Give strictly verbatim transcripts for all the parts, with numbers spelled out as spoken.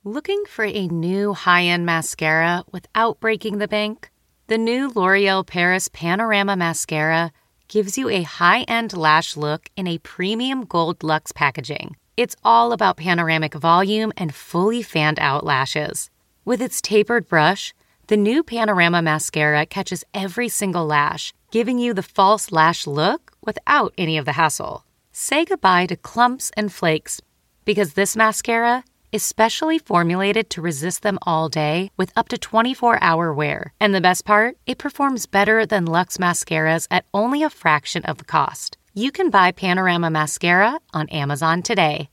Looking for a new high-end mascara without breaking the bank? The new L'Oreal Paris Panorama Mascara gives you a high-end lash look in a premium gold luxe packaging. It's all about panoramic volume and fully fanned-out lashes. With its tapered brush, the new Panorama Mascara catches every single lash, giving you the false lash look without any of the hassle. Say goodbye to clumps and flakes, because this mascara is specially formulated to resist them all day with up to twenty-four hour wear. And the best part? It performs better than Luxe mascaras at only a fraction of the cost. You can buy Panorama Mascara on Amazon today.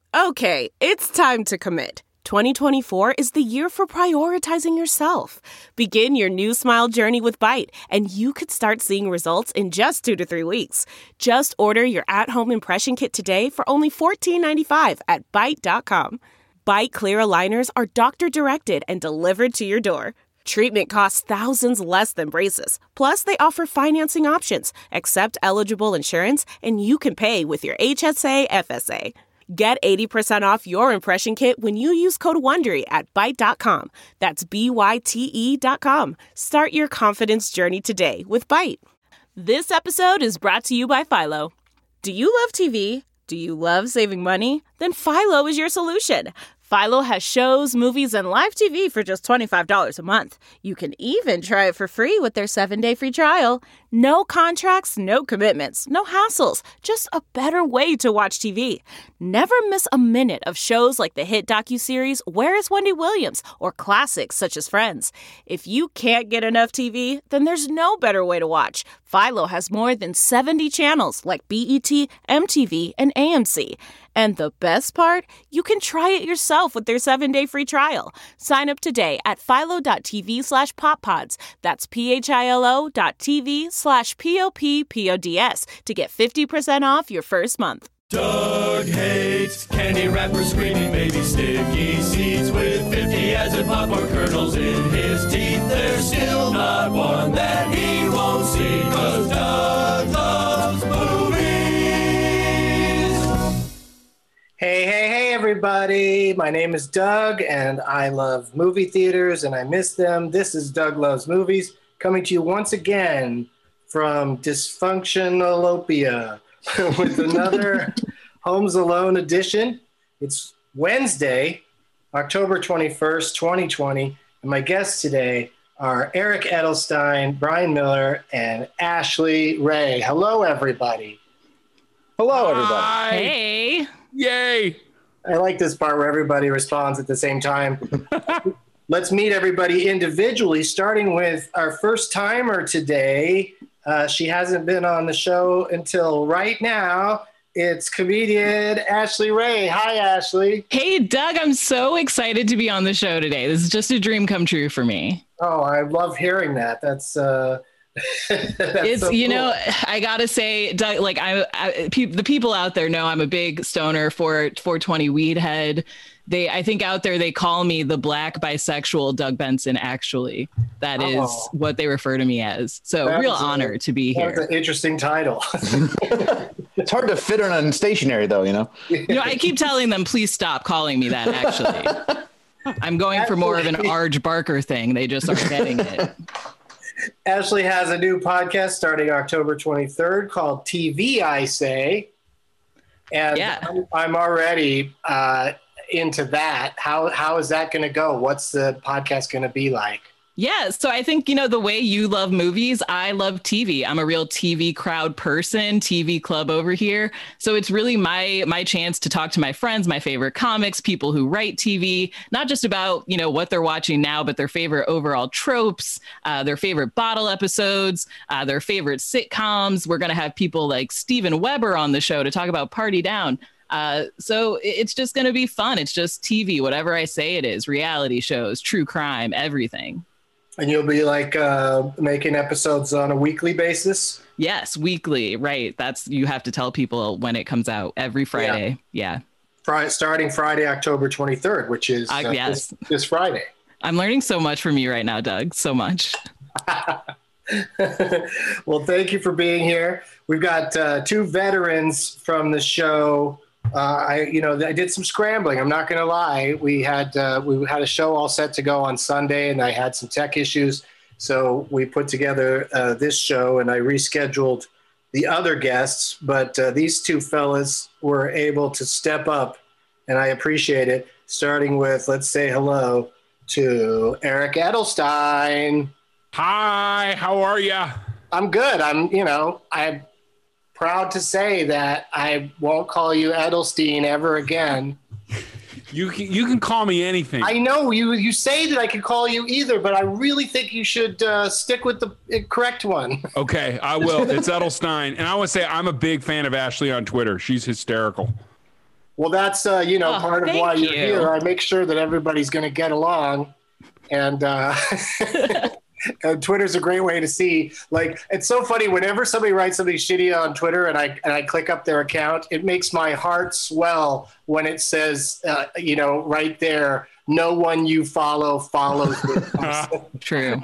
Okay, it's time to commit. twenty twenty-four is the year for prioritizing yourself. Begin your new smile journey with Byte, and you could start seeing results in just two to three weeks. Just order your at-home impression kit today for only fourteen ninety-five at byte dot com. Byte Clear aligners are doctor-directed and delivered to your door. Treatment costs thousands less than braces. Plus, they offer financing options, accept eligible insurance, and you can pay with your H S A F S A. Get eighty percent off your impression kit when you use code WONDERY at byte dot com. That's B Y T E dot com. Start your confidence journey today with Byte. This episode is brought to you by Philo. Do you love T V? Do you love saving money? Then Philo is your solution. Philo has shows, movies, and live T V for just twenty-five dollars a month. You can even try it for free with their seven-day free trial. No contracts, no commitments, no hassles. Just a better way to watch T V. Never miss a minute of shows like the hit docuseries Where is Wendy Williams? Or classics such as Friends. If you can't get enough T V, then there's no better way to watch. Philo has more than seventy channels like B E T, M T V, and A M C. And the best part? You can try it yourself with their seven-day free trial. Sign up today at philo.tv slash poppods. That's P-H-I-L-O dot TV slash P-O-P-P-O-D-S to get fifty percent off your first month. Doug hates candy wrappers, screaming baby sticky seeds with fifty as in popcorn kernels in his teeth. There's still not one that he won't see, 'cause Doug loves movies. Hey, hey, hey, everybody. My name is Doug, and I love movie theaters, and I miss them. This is Doug Loves Movies, coming to you once again from Dysfunctionalopia with another Homes Alone edition. It's Wednesday, October twenty-first, twenty twenty, and my guests today are Eric Edelstein, Brian Miller, and Ashley Ray. Hello, everybody. Hello, everybody. Hi. Hey. Yay. I like this part where everybody responds at the same time. Let's meet everybody individually, starting with our first timer today. Uh, she hasn't been on the show until right now. It's comedian Ashley Ray. Hi, Ashley. Hey, Doug, I'm so excited to be on the show today. This is just a dream come true for me. Oh, I love hearing that. That's uh it's so you cool. know I gotta say, Doug, like I, I pe- the people out there know I'm a big stoner for four twenty weed head. They I think out there they call me the black bisexual Doug Benson. Actually, that is oh. what they refer to me as. So that real honor a, to be here. That's an interesting title. It's hard to fit on stationary though, you know. You know, I keep telling them, please stop calling me that. Actually, I'm going for more of an Arj Barker thing. They just aren't getting it. Ashley has a new podcast starting October twenty-third called T V I Say. And yeah. I'm, I'm already uh, into that. How How is that going to go? What's the podcast going to be like? Yeah, so I think, you know, the way you love movies, I love T V. I'm a real T V crowd person, T V club over here. So it's really my my chance to talk to my friends, my favorite comics, people who write T V, not just about, you know, what they're watching now, but their favorite overall tropes, uh, their favorite bottle episodes, uh, their favorite sitcoms. We're going to have people like Steven Weber on the show to talk about Party Down. Uh, so it's just going to be fun. It's just T V, whatever I say it is, reality shows, true crime, everything. And you'll be like uh, making episodes on a weekly basis? Yes, weekly. Right. That's you have to tell people when it comes out every Friday. Yeah. yeah. Friday, starting Friday, October twenty-third, which is uh, uh, yes. this, this Friday. I'm learning so much from you right now, Doug. So much. Well, thank you for being here. We've got uh, two veterans from the show Uh, I, you know, I did some scrambling. I'm not going to lie. We had uh, we had a show all set to go on Sunday, and I had some tech issues. So we put together uh, this show, and I rescheduled the other guests. But uh, these two fellas were able to step up, and I appreciate it. Starting with, let's say hello to Eric Edelstein. Hi, how are you? I'm good. I'm, you know, I'm proud to say that I won't call you Edelstein ever again. You can, you can call me anything. I know you you say that I can call you either, but I really think you should uh, stick with the correct one. Okay, I will. It's Edelstein. And I want to say I'm a big fan of Ashley on Twitter. She's hysterical. Well, that's, uh, you know, Oh, part of thank why you're you. here. I make sure that everybody's going to get along. And uh, and Twitter's a great way to see. Like, it's so funny. Whenever somebody writes something shitty on Twitter and I and I click up their account, it makes my heart swell when it says, uh, you know, right there, no one you follow follows this person. True.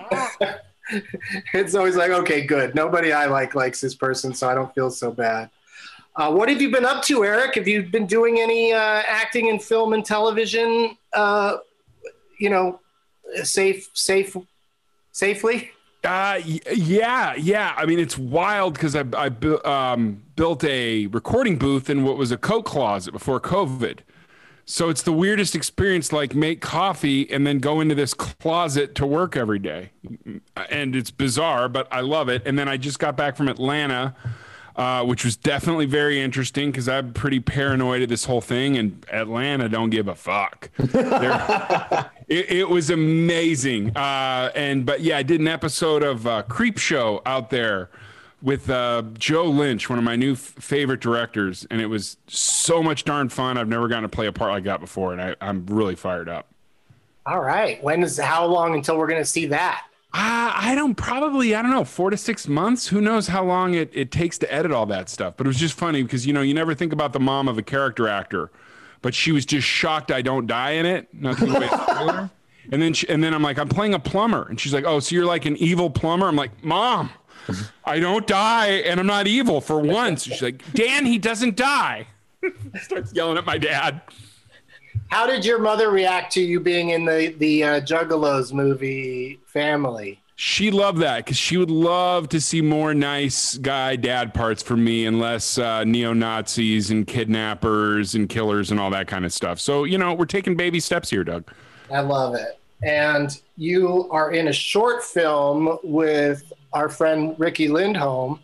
It's always like, okay, good. Nobody I like likes this person, so I don't feel so bad. Uh, what have you been up to, Eric? Have you been doing any uh, acting in film and television, uh, you know, safe, safe, safely? Uh, y- yeah, yeah. I mean, it's wild because I, I bu- um, built a recording booth in what was a coat closet before COVID. So it's the weirdest experience, like make coffee and then go into this closet to work every day. And it's bizarre, but I love it. And then I just got back from Atlanta, uh, which was definitely very interesting because I'm pretty paranoid of this whole thing. And Atlanta don't give a fuck. They're- It, it was amazing. Uh, and but yeah, I did an episode of uh, Creep Show out there with uh, Joe Lynch, one of my new f- favorite directors. And it was so much darn fun. I've never gotten to play a part like that before. And I, I'm really fired up. All right. When is, how long until we're going to see that? Uh, I don't probably, I don't know, four to six months. Who knows how long it, it takes to edit all that stuff. But it was just funny because, you know, you never think about the mom of a character actor. But she was just shocked I don't die in it. Nothing to spoiler. And then she, and then I'm like, I'm playing a plumber. And she's like, oh, so you're like an evil plumber? I'm like, Mom, I don't die and I'm not evil for once. She's like, Dan, he doesn't die. Starts yelling at my dad. How did your mother react to you being in the, the uh, Juggalos movie Family? She loved that because she would love to see more nice guy dad parts from me and less uh, neo-Nazis and kidnappers and killers and all that kind of stuff. So, you know, we're taking baby steps here, Doug. I love it. And you are in a short film with our friend Ricky Lindholm.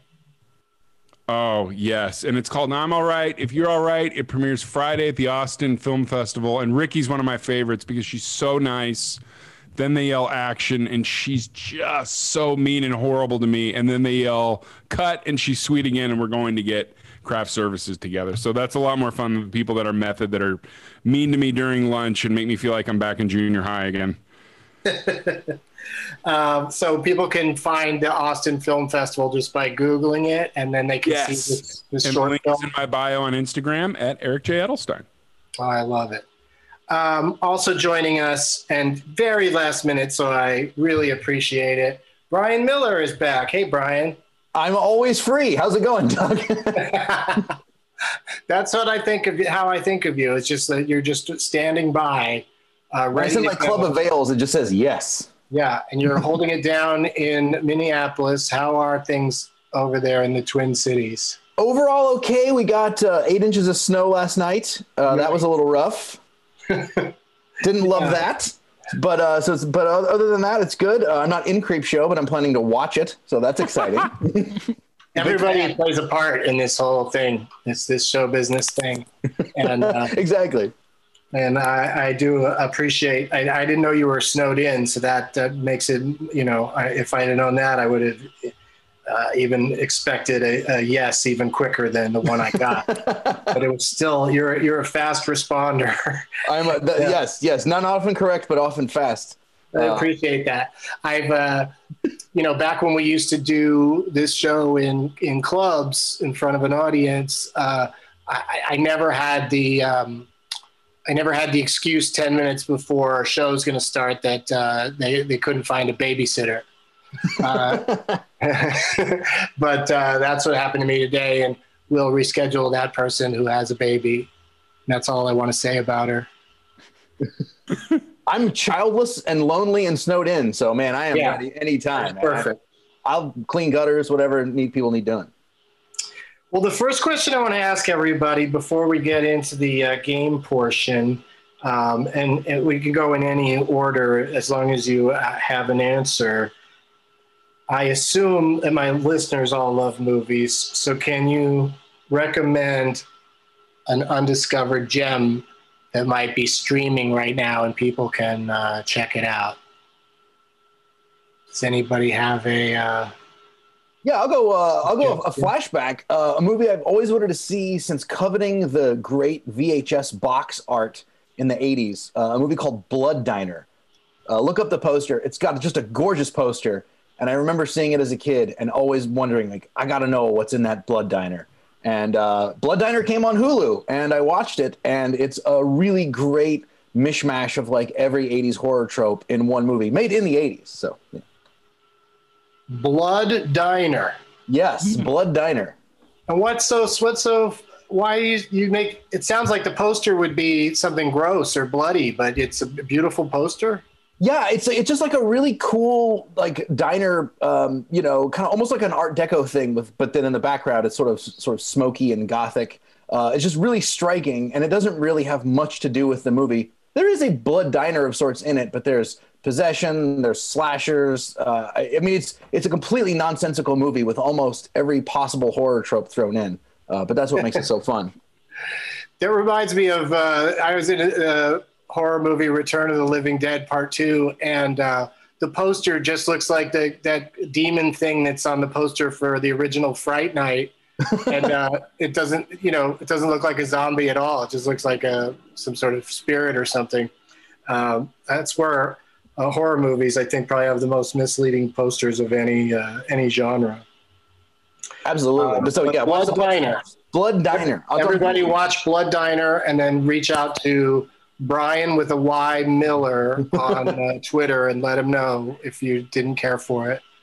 Oh, yes. And it's called Now I'm All Right. If You're All Right, it premieres Friday at the Austin Film Festival. And Ricky's one of my favorites because she's so nice. Then they yell action, and she's just so mean and horrible to me. And then they yell cut, and she's sweet again, and we're going to get craft services together. So that's a lot more fun than the people that are method, that are mean to me during lunch and make me feel like I'm back in junior high again. um, so people can find the Austin Film Festival just by Googling it, and then they can Yes. see this, this And short link film. is in my bio on Instagram at Eric J. Edelstein. Oh, I love it. Um, also joining us, and very last minute, so I really appreciate it, Brian Miller is back. Hey, Brian. I'm always free. How's it going, Doug? That's what I think of, how I think of you. It's just that you're just standing by. Uh, When I ready send to my Club go. of Veils, it just says yes. Yeah, and you're holding it down in Minneapolis. How are things over there in the Twin Cities? Overall, okay. We got uh, eight inches of snow last night. Uh, that was a little rough. Didn't love Yeah. that. But uh, so, it's, but other than that, it's good. Uh, I'm not in Creep Show, but I'm planning to watch it, so that's exciting. Everybody plays a part in this whole thing. It's this show business thing, and uh, Exactly. and I, I do appreciate. I, I didn't know you were snowed in, so that uh, makes it. You know, I, if I had known that, I would have uh, even expected a, a yes even quicker than the one I got. But it was still. You're you're a fast responder. I'm a, th- Yeah. yes, yes, not often correct, but often fast. I Uh, appreciate that. I've, uh, you know, back when we used to do this show in, in clubs in front of an audience, uh, I, I never had the, um, I never had the excuse ten minutes before our show was going to start that uh, they, they couldn't find a babysitter. Uh, but uh, that's what happened to me today. And we'll reschedule that person who has a baby That's all I want to say about her. I'm childless and lonely and snowed in, so man, I am Yeah. ready anytime. man. Perfect. I'll clean gutters, whatever need people need done. Well, the first question I want to ask everybody before we get into the uh, game portion, um, and, and we can go in any order as long as you uh, have an answer. I assume that my listeners all love movies, so can you recommend an undiscovered gem that might be streaming right now and people can uh, check it out? Does anybody have a... Uh, Yeah, I'll go. Uh, I'll go. Yeah. A flashback. Uh, a movie I've always wanted to see since coveting the great V H S box art in the eighties. Uh, a movie called Blood Diner. Uh, look up the poster. It's got just a gorgeous poster, and I remember seeing it as a kid and always wondering, like, I got to know what's in that Blood Diner. And uh, Blood Diner came on Hulu, and I watched it, and it's a really great mishmash of like every eighties horror trope in one movie, made in the eighties. So, yeah. Blood Diner. Yes, Blood Diner. And what's so, what's so, why you, you make, it sounds like the poster would be something gross or bloody, but it's a beautiful poster. Yeah, it's it's just like a really cool like diner, um, you know, kind of almost like an Art Deco thing with, but then in the background it's sort of sort of smoky and gothic. Uh, it's just really striking, and it doesn't really have much to do with the movie. There is a blood diner of sorts in it, but there's possession, there's slashers. Uh, I, I mean, it's it's a completely nonsensical movie with almost every possible horror trope thrown in. Uh, but that's what makes it so fun. That reminds me of, uh, I was in a, a horror movie, Return of the Living Dead Part Two, and uh, the poster just looks like the that demon thing that's on the poster for the original Fright Night. and uh, it doesn't, you know, it doesn't look like a zombie at all. It just looks like a some sort of spirit or something. Um, that's where uh, horror movies, I think, probably have the most misleading posters of any uh, any genre. Absolutely. Um, so yeah, Blood what's the Diner. Blood Diner. I'll Everybody talk- watch Blood Diner and then reach out to Brian with a Y Miller on uh, Twitter and let him know if you didn't care for it.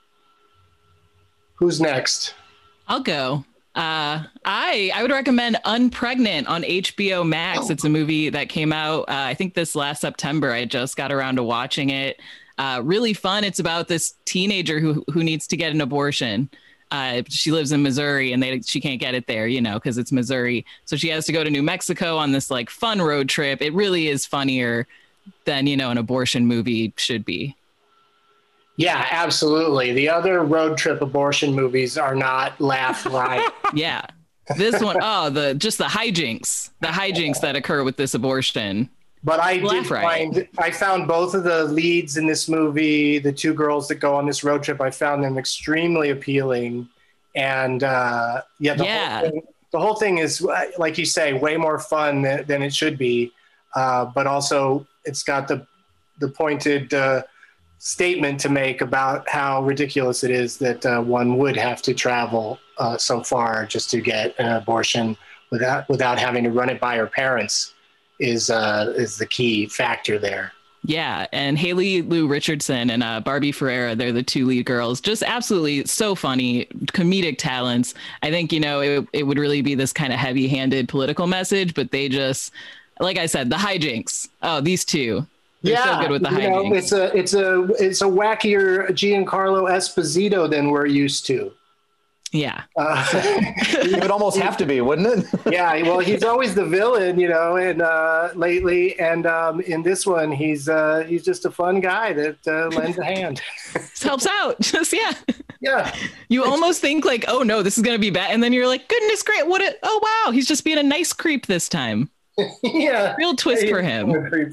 Who's next? I'll go. Uh, I I would recommend Unpregnant on H B O Max. Oh. It's a movie that came out, uh, I think this last September. I just got around to watching it. Uh, really fun. It's about this teenager who who needs to get an abortion. Uh, she lives in Missouri and they she can't get it there, you know, because it's Missouri. So she has to go to New Mexico on this like fun road trip. It really is funnier than, you know, an abortion movie should be. Yeah, absolutely. The other road trip abortion movies are not laugh right. Yeah. This one, oh, the just the hijinks, the hijinks that occur with this abortion. But I did Laugh right. find, I found both of the leads in this movie, the two girls that go on this road trip, I found them extremely appealing. And uh, yeah, the, Yeah. Whole thing, the whole thing is, like you say, way more fun than, than it should be. Uh, but also it's got the, the pointed uh, statement to make about how ridiculous it is that uh, one would have to travel uh, so far just to get an abortion without, without having to run it by her parents. is uh, is the key factor there. Yeah, and Haley Lou Richardson and uh, Barbie Ferreira, they're the two lead girls. Just absolutely so funny, comedic talents. I think, you know, it, it would really be this kind of heavy-handed political message, but they just, like I said, the hijinks. Oh, these two. They're yeah, so good with the you know, hijinks. it's a it's a it's a wackier Giancarlo Esposito than we're used to. Yeah. Uh, It would almost have to be, wouldn't it? yeah, well, he's always the villain, you know, and uh, lately, and um, in this one, he's uh, he's just a fun guy that uh, lends a hand. This helps out. Just, yeah. Yeah, You almost think like, oh no, this is going to be bad. And then you're like, goodness, great. What? A, oh, wow. He's just being a nice creep this time. yeah. Real twist for him.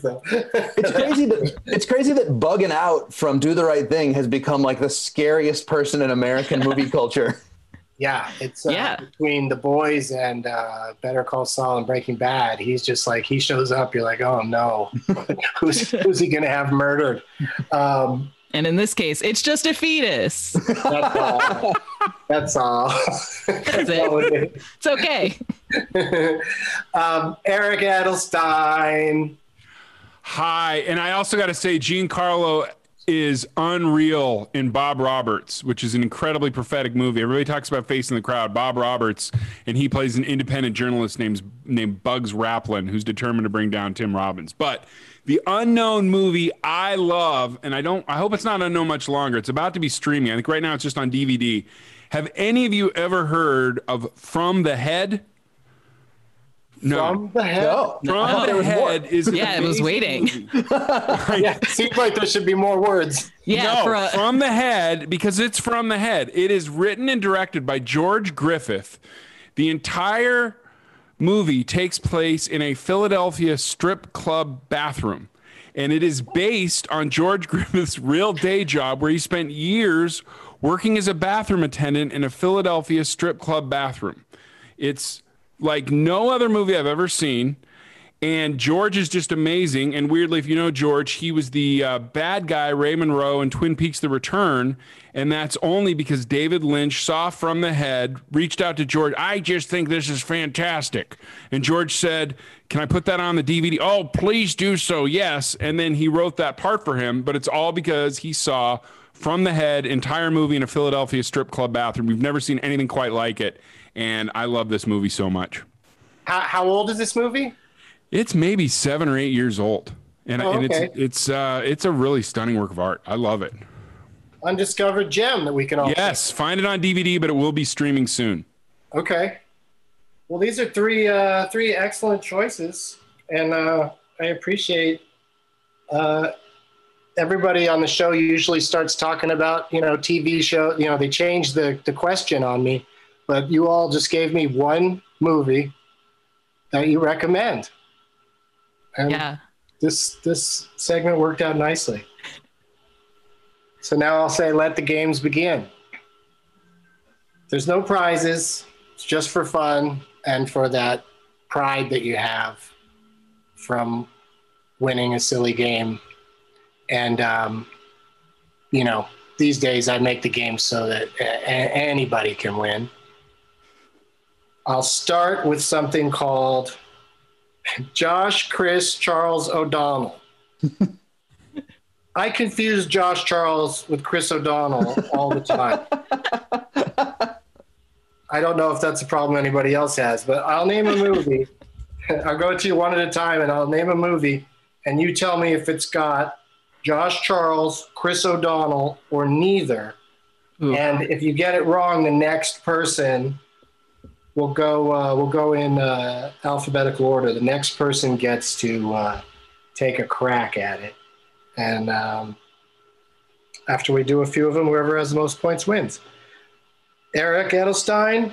It's crazy that it's crazy that bugging out from Do the Right Thing has become like the scariest person in American movie culture. Yeah, it's uh, Yeah. between The Boys and uh, Better Call Saul and Breaking Bad. He's just like, he shows up. You're like, oh no, who's who's he gonna have murdered? Um, And in this case, it's just a fetus. that's all. That's all. That's it. It's okay. um, Eric Edelstein. Hi, and I also got to say, Giancarlo is unreal in Bob Roberts, which is an incredibly prophetic movie. Everybody talks about Facing the Crowd. Bob Roberts, and he plays an independent journalist named, named Bugs Raplin, who's determined to bring down Tim Robbins. But the unknown movie I love, and I don't, I hope it's not unknown much longer. It's about to be streaming. I think right now it's just on D V D. Have any of you ever heard of From the Head? No. From the Head? No. From the Head is an Yeah, I was amazing waiting. movie. Yeah, it seems like there should be more words. Yeah, no, for a, From the Head, because it's From the Head. It is written and directed by George Griffith. The entire movie takes place in a Philadelphia strip club bathroom. And it is based on George Griffith's real day job where he spent years working as a bathroom attendant in a Philadelphia strip club bathroom. It's like no other movie I've ever seen. And George is just amazing. And weirdly, if you know George, he was the uh, bad guy, Ray Monroe, in Twin Peaks The Return. And that's only because David Lynch saw From the Head, reached out to George. I just think this is fantastic. And George said, can I put that on the D V D? Oh, please do so. Yes. And then he wrote that part for him. But it's all because he saw From the Head, entire movie in a Philadelphia strip club bathroom. We've never seen anything quite like it. And I love this movie so much. How, how old is this movie? It's maybe seven or eight years old. And, Oh, and okay. it's it's uh, it's a really stunning work of art. I love it. Undiscovered gem that we can all Yes, find it on D V D, but it will be streaming soon. Okay. Well, these are three uh, three excellent choices, and uh, I appreciate. Uh, everybody on the show usually starts talking about you know T V show. You know they changed the the question on me, but you all just gave me one movie that you recommend. And yeah. this this segment worked out nicely. So now I'll say, let the games begin. There's no prizes. It's just for fun and for that pride that you have from winning a silly game. And, um, you know, these days I make the game so that a- anybody can win. I'll start with something called Josh, Chris, Charles, O'Donnell. I confuse Josh Charles with Chris O'Donnell all the time. I don't know if that's a problem anybody else has, but I'll name a movie. I'll go to you one at a time, and I'll name a movie, and you tell me if it's got Josh Charles, Chris O'Donnell, or neither. Ooh. And if you get it wrong, the next person will go. Uh, will go in uh, alphabetical order. The next person gets to uh, take a crack at it. And um, after we do a few of them, whoever has the most points wins. Eric Edelstein,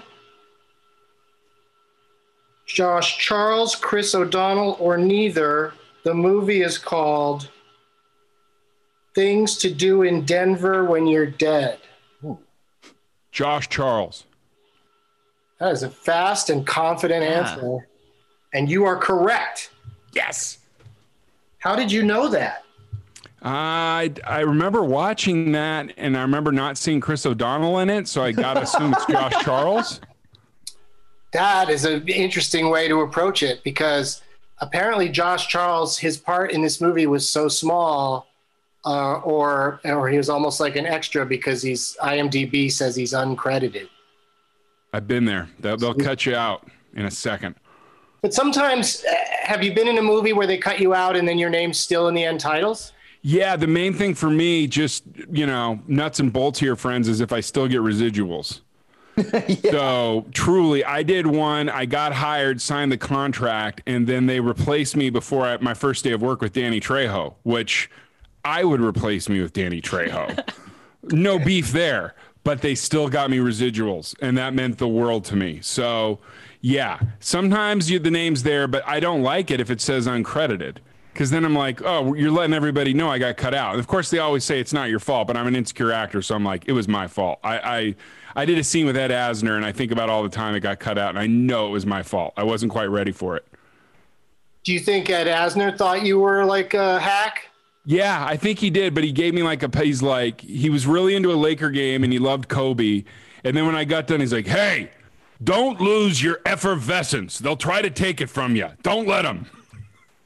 Josh Charles, Chris O'Donnell, or neither. The movie is called Things to Do in Denver When You're Dead. Josh Charles. That is a fast and confident Yeah. answer. And you are correct. Yes. How did you know that? I, I remember watching that, and I remember not seeing Chris O'Donnell in it, so I got to assume it's Josh Charles. That is an interesting way to approach it, because apparently Josh Charles, his part in this movie was so small, uh, or or he was almost like an extra because he's IMDb says he's uncredited. I've been there. They'll, they'll cut you out in a second. But sometimes, uh, have you been in a movie where they cut you out and then your name's still in the end titles? Yeah, the main thing for me, just, you know, nuts and bolts here, friends, is if I still get residuals. Yeah. So truly, I did one. I got hired, signed the contract, and then they replaced me before I, my first day of work with Danny Trejo, which I would replace me with Danny Trejo. No beef there, but they still got me residuals, and that meant the world to me. So, yeah, sometimes you, the name's there, but I don't like it if it says uncredited. Because then I'm like, oh, you're letting everybody know I got cut out. And of course, they always say it's not your fault, but I'm an insecure actor, so I'm like, it was my fault. I, I I did a scene with Ed Asner, and I think about all the time it got cut out, and I know it was my fault. I wasn't quite ready for it. Do you think Ed Asner thought you were like a hack? Yeah, I think he did, but he gave me like a, he's like, he was really into a Laker game, and he loved Kobe. And then when I got done, he's like, hey, don't lose your effervescence. They'll try to take it from you. Don't let them.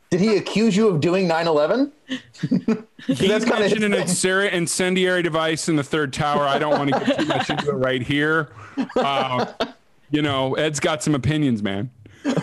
Did he accuse you of doing nine eleven? He mentioned an incendiary, incendiary device in the third tower. I don't want to get too much into it right here. Uh, you know, Ed's got some opinions, man.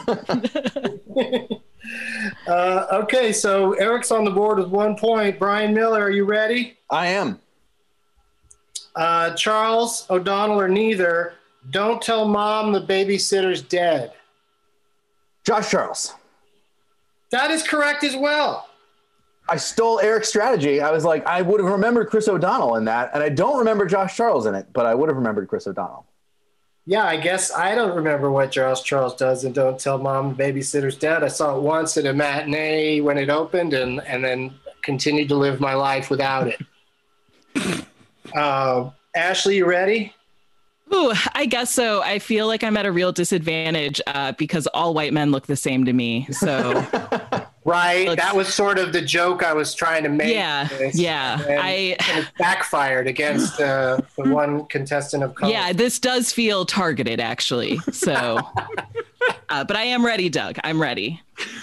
uh, okay, so Eric's on the board with one point. Brian Miller, are you ready? I am. Uh, Charles, O'Donnell, or neither. Don't tell mom the babysitter's dead. Josh Charles. That is correct as well. I stole Eric's strategy. I was like, I would have remembered Chris O'Donnell in that, and I don't remember Josh Charles in it, but I would have remembered Chris O'Donnell. Yeah, I guess I don't remember what Josh Charles does in Don't Tell Mom the Babysitter's Dead. I saw it once at a matinee when it opened, and, and then continued to live my life without it. uh, Ashley, you ready? Ooh, I guess so. I feel like I'm at a real disadvantage uh, because all white men look the same to me. So, right, let's... that was sort of the joke I was trying to make. Yeah, yeah. And, I and it backfired against uh, the one contestant of color. Yeah, this does feel targeted, actually. So, uh, but I am ready, Doug. I'm ready.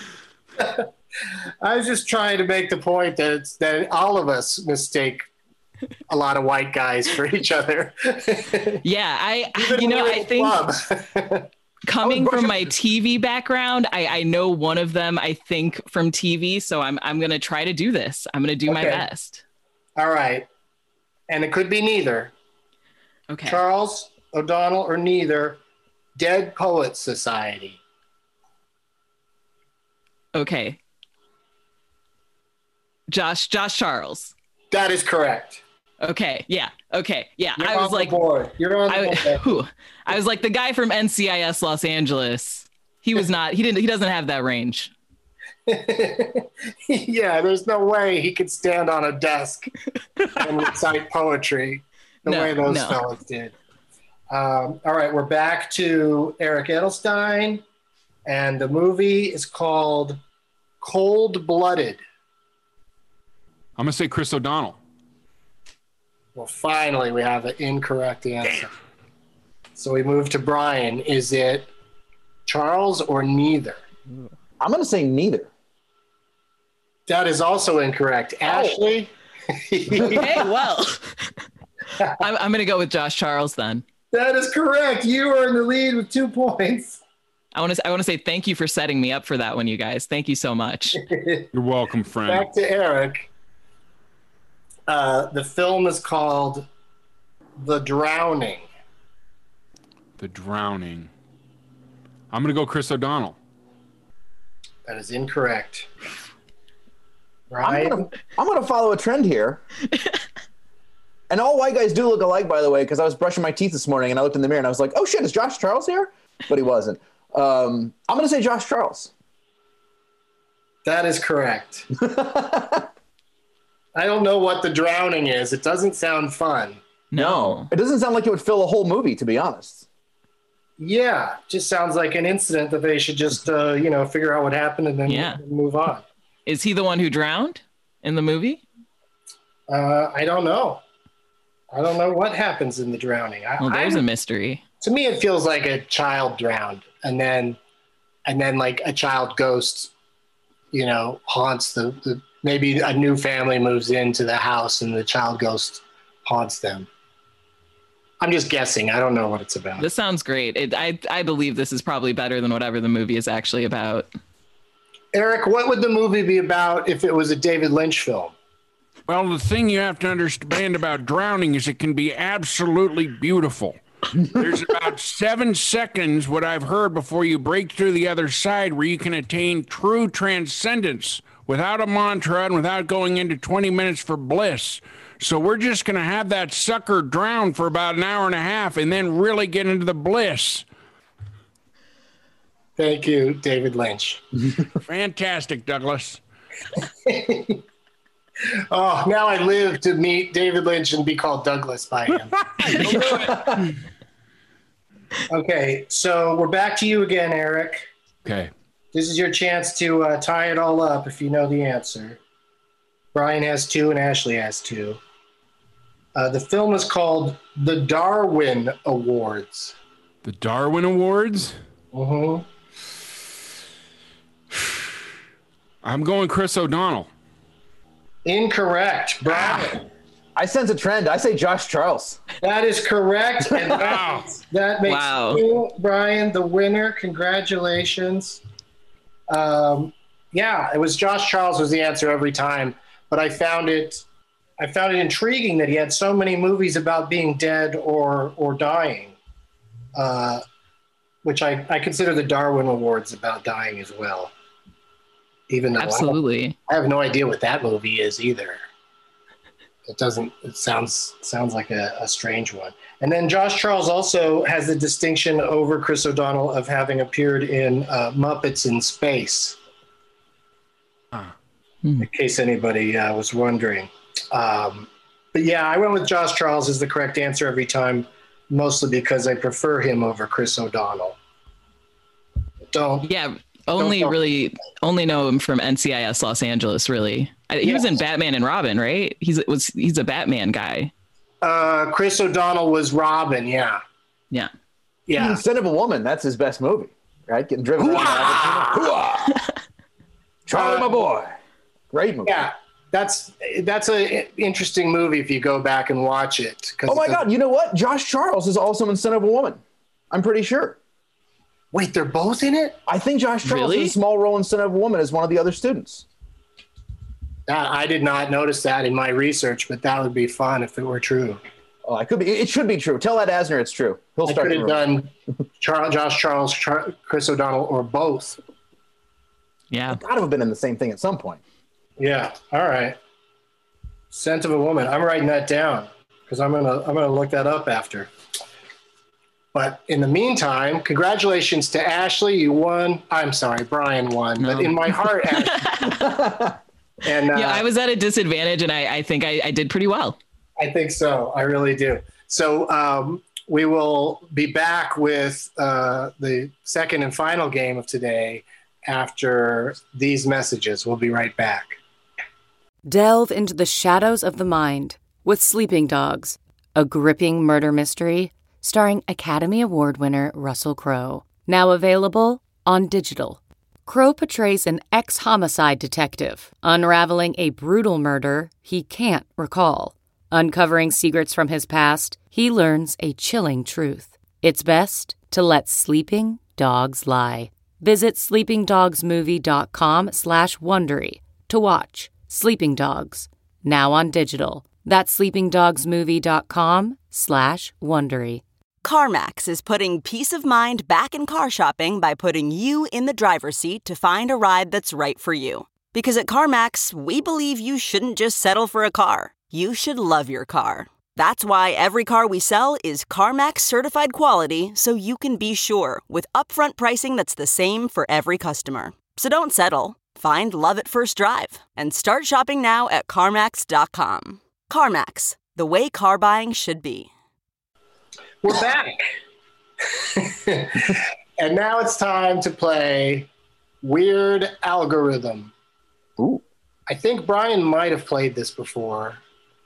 I was just trying to make the point that it's, that all of us mistake a lot of white guys for each other. Yeah, I, Even you know, I think club. coming from my T V background, I, I know one of them, I think, from T V. So I'm, I'm going to try to do this. I'm going to do Okay. my best. All right. And it could be neither. Okay. Charles, O'Donnell, or neither. Dead Poets Society. Okay. Josh, Josh Charles. That is correct. Okay. Yeah. Okay. Yeah. You're I was on like, the board. You're on the I, board. whew. I was like the guy from N C I S Los Angeles. He was not, he didn't, he doesn't have that range. Yeah, there's no way he could stand on a desk and recite poetry the No, way those no. fellas did. Um, all right, we're back to Eric Edelstein, and the movie is called Cold Blooded. I'm going to say Chris O'Donnell. Well, finally, we have an incorrect answer. So we move to Brian. Is it Charles or neither? I'm going to say neither. That is also incorrect. Ashley? Okay. Well, I'm, I'm going to go with Josh Charles then. That is correct. You are in the lead with two points. I want to I want to say thank you for setting me up for that one, you guys. Thank you so much. You're welcome, friend. Back to Eric. Uh, the film is called The Drowning. The Drowning. I'm going to go Chris O'Donnell. That is incorrect. I'm Right? gonna, I'm gonna follow a trend here. And all white guys do look alike, by the way, because I was brushing my teeth this morning and I looked in the mirror and I was like, oh shit, is Josh Charles here? But he wasn't. Um, I'm gonna say Josh Charles. That is correct. I don't know what The Drowning is. It doesn't sound fun. No. It doesn't sound like it would fill a whole movie, to be honest. Yeah, just sounds like an incident that they should just, uh, you know, figure out what happened and then Yeah. move on. Is he the one who drowned in the movie? Uh, I don't know. I don't know what happens in The Drowning. I, Well, there's I'm- a mystery. to me, it feels like a child drowned, and then, and then like a child ghost, you know, haunts the, the maybe a new family moves into the house and the child ghost haunts them. I'm just guessing. I don't know what it's about. This sounds great. It, I I believe this is probably better than whatever the movie is actually about. Eric, what would the movie be about if it was a David Lynch film? Well, the thing you have to understand about drowning is it can be absolutely beautiful. There's about seven seconds, what I've heard, before you break through the other side, where you can attain true transcendence without a mantra and without going into twenty minutes for bliss. So we're just going to have that sucker drown for about an hour and a half and then really get into the bliss. Thank you, David Lynch. Fantastic, Douglas. Oh, now I live to meet David Lynch and be called Douglas by him. Okay, so we're back to you again, Eric. Okay. This is your chance to uh, tie it all up if you know the answer. Brian has two and Ashley has two. Uh, the film is called The Darwin Awards. The Darwin Awards? Mm-hmm. I'm going Chris O'Donnell. Incorrect. Brian. I sense a trend. I say Josh Charles. That is correct. And that, that makes Wow. you, Brian, the winner. Congratulations. Um, yeah, it was Josh Charles was the answer every time. But I found it I found it intriguing that he had so many movies about being dead or or dying. Uh, which I, I consider the Darwin Awards about dying as well. Even though Absolutely. I have no idea what that movie is either. It doesn't, it sounds sounds like a, a strange one. And then Josh Charles also has the distinction over Chris O'Donnell of having appeared in uh, Muppets in Space. Ah. In case anybody uh, was wondering. Um, but yeah, I went with Josh Charles as the correct answer every time, mostly because I prefer him over Chris O'Donnell. Don't. Yeah. Only Don't- really only know him from N C I S Los Angeles, really. I, he was in Yes. Batman and Robin, right? He's was he's a Batman guy. Uh, Chris O'Donnell was Robin, yeah. Yeah. Yeah. Instead of a Woman, that's his best movie, right? Getting driven around. Hoo-ah! Charlie, my boy. Great movie. Yeah. That's that's an interesting movie if you go back and watch it. 'cause Oh my it's a- God! You know what? Josh Charles is also in Son of a Woman. I'm pretty sure. Wait, they're both in it? I think Josh Charles Really? has a small role in Son of a Woman as one of the other students. That, I did not notice that in my research, but that would be fun if it were true. Oh, I could be. It should be true. Tell Ed Asner it's true. He'll I start. could have the rumor. done Char- Josh Charles, Char- Chris O'Donnell, or both. Yeah. Gotta have been in the same thing at some point. Yeah. All right. Scent of a Woman. I'm writing that down because I'm gonna I'm gonna look that up after. But in the meantime, congratulations to Ashley. You won. I'm sorry, Brian won. No. But in my heart, Ashley. and uh, Yeah, I was at a disadvantage and I, I think I, I did pretty well. I think so. I really do. So um, we will be back with uh, the second and final game of today after these messages. We'll be right back. Delve into the shadows of the mind with Sleeping Dogs, a gripping murder mystery starring Academy Award winner Russell Crowe. Now available on digital. Crowe portrays an ex-homicide detective unraveling a brutal murder he can't recall. Uncovering secrets from his past, he learns a chilling truth. It's best to let sleeping dogs lie. Visit sleepingdogsmovie.com slash Wondery to watch Sleeping Dogs, now on digital. That's sleepingdogsmovie.com slash Wondery. CarMax is putting peace of mind back in car shopping by putting you in the driver's seat to find a ride that's right for you. Because at CarMax, we believe you shouldn't just settle for a car. You should love your car. That's why every car we sell is CarMax certified quality, so you can be sure with upfront pricing that's the same for every customer. So don't settle. Find love at first drive and start shopping now at CarMax dot com. CarMax, the way car buying should be. We're back. And now it's time to play Weird Algorithm. Ooh. I think Brian might have played this before.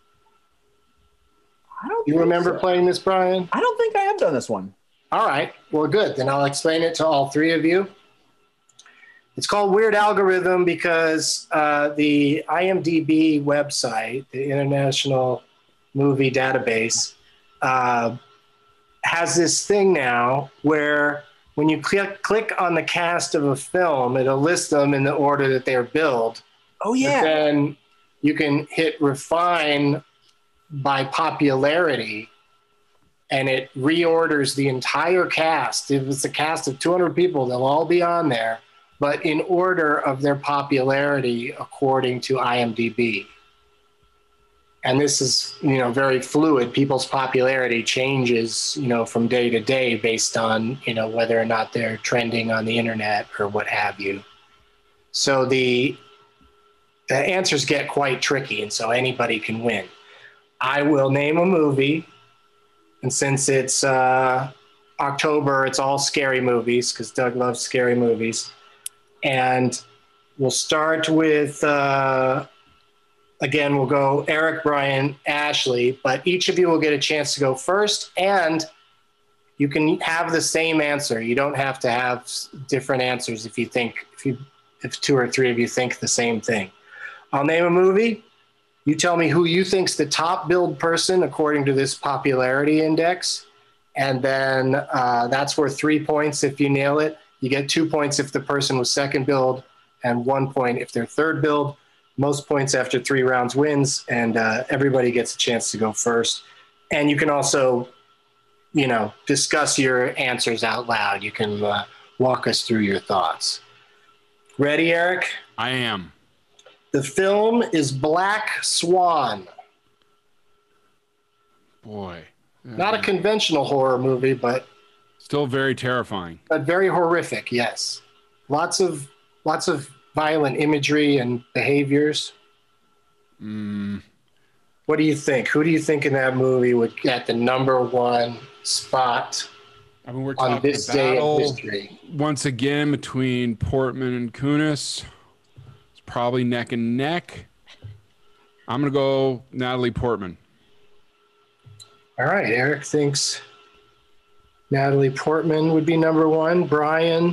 I don't. You think remember so. playing this, Brian? I don't think I have done this one. All right. Well, good. Then I'll explain it to all three of you. It's called Weird Algorithm because uh, the IMDb website, the International Movie Database, uh, has this thing now where when you click, click on the cast of a film, it'll list them in the order that they're billed. Oh But yeah. then you can hit refine by popularity, and it reorders the entire cast. If it's a cast of two hundred people, they'll all be on there, but in order of their popularity according to IMDb. And this is, you know, very fluid. People's popularity changes, you know, from day to day based on, you know, whether or not they're trending on the internet or what have you. So the the answers get quite tricky, and so anybody can win. I will name a movie, and since it's uh, October, it's all scary movies because Doug loves scary movies. And we'll start with, uh, again, we'll go Eric, Brian, Ashley, but each of you will get a chance to go first, and you can have the same answer. You don't have to have s- different answers if you think, if you if two or three of you think the same thing. I'll name a movie. You tell me who you think's the top billed person according to this popularity index. And then uh, that's worth three points if you nail it. You get two points if the person was second billed and one point if they're third billed. Most points after three rounds wins, and uh, everybody gets a chance to go first. And you can also, you know, discuss your answers out loud. You can uh, walk us through your thoughts. Ready, Eric? I am. The film is Black Swan. Boy. Not a conventional horror movie, but still very terrifying. But very horrific, yes. Lots of lots of violent imagery and behaviors. Mm. What do you think? Who do you think in that movie would get the number one spot I mean, we're on talking this day in battle history? Once again, between Portman and Kunis. It's probably neck and neck. I'm going to go Natalie Portman. All right, Eric thinks Natalie Portman would be number one. Brian?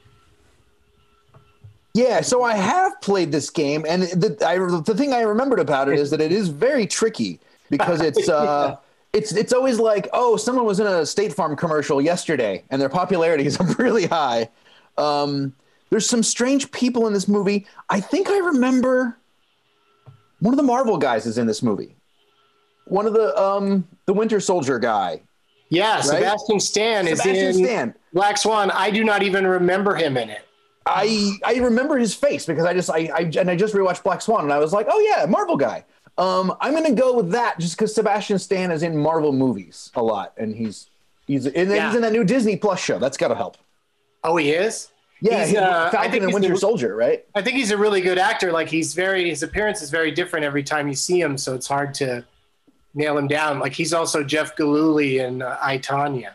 Yeah, so I have played this game, and the, I, the thing I remembered about it is that it is very tricky because it's uh, yeah. it's it's always like, oh, someone was in a State Farm commercial yesterday, and their popularity is really high. Um, there's some strange people in this movie. I think I remember one of the Marvel guys is in this movie. One of the um, the Winter Soldier guy. Yeah, right? Sebastian Stan Sebastian is in Stan. Black Swan. I do not even remember him in it. I I remember his face because I just I, I and I just rewatched Black Swan and I was like, oh yeah, Marvel guy. Um, I'm gonna go with that just because Sebastian Stan is in Marvel movies a lot, and he's he's and Yeah. he's in that new Disney Plus show. That's got to help. Oh, he is? Yeah, He's, he's, uh, I Falcon think and he's Winter a- Soldier, right? I think he's a really good actor. Like he's very, his appearance is very different every time you see him, so it's hard to nail him down. Like he's also Jeff Galooly in uh, I, Tonya.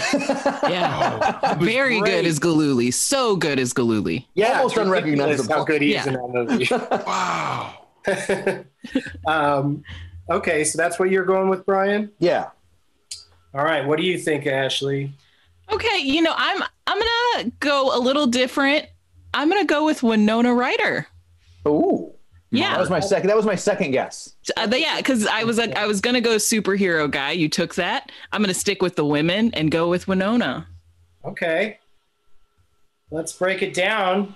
Yeah. Very great. good as Galooly. So good as Galooly. Yeah, Almost it's ridiculous unrecognizable. how good he is Yeah. in that movie. Wow. um, okay, so that's what you're going with, Brian? Yeah. All right, what do you think, Ashley? Okay, you know, I'm I'm gonna go a little different. I'm gonna go with Winona Ryder. Ooh. Yeah. That was my second. That was my second guess. Uh, but yeah, because I was like, I was gonna go superhero guy. You took that. I'm gonna stick with the women and go with Winona. Okay. Let's break it down.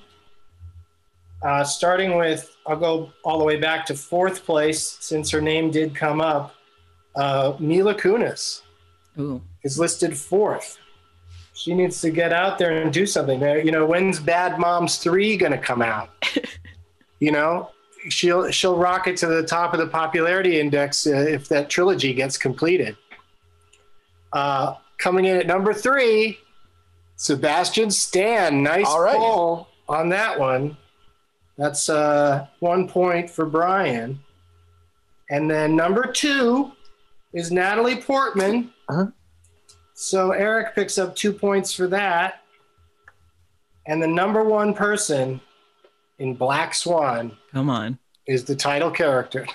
Uh, starting with, I'll go all the way back to fourth place since her name did come up. Uh, Mila Kunis Ooh. is listed fourth. She needs to get out there and do something. There, you know, when's Bad Moms three gonna come out? You know, she'll she'll rocket to the top of the popularity index uh, if that trilogy gets completed. Uh, coming in at number three, Sebastian Stan. Nice All right. pull on that one. That's uh, one point for Brian. And then number two is Natalie Portman. Uh-huh. So Eric picks up two points for that. And the number one person in Black Swan Come on. is the title character.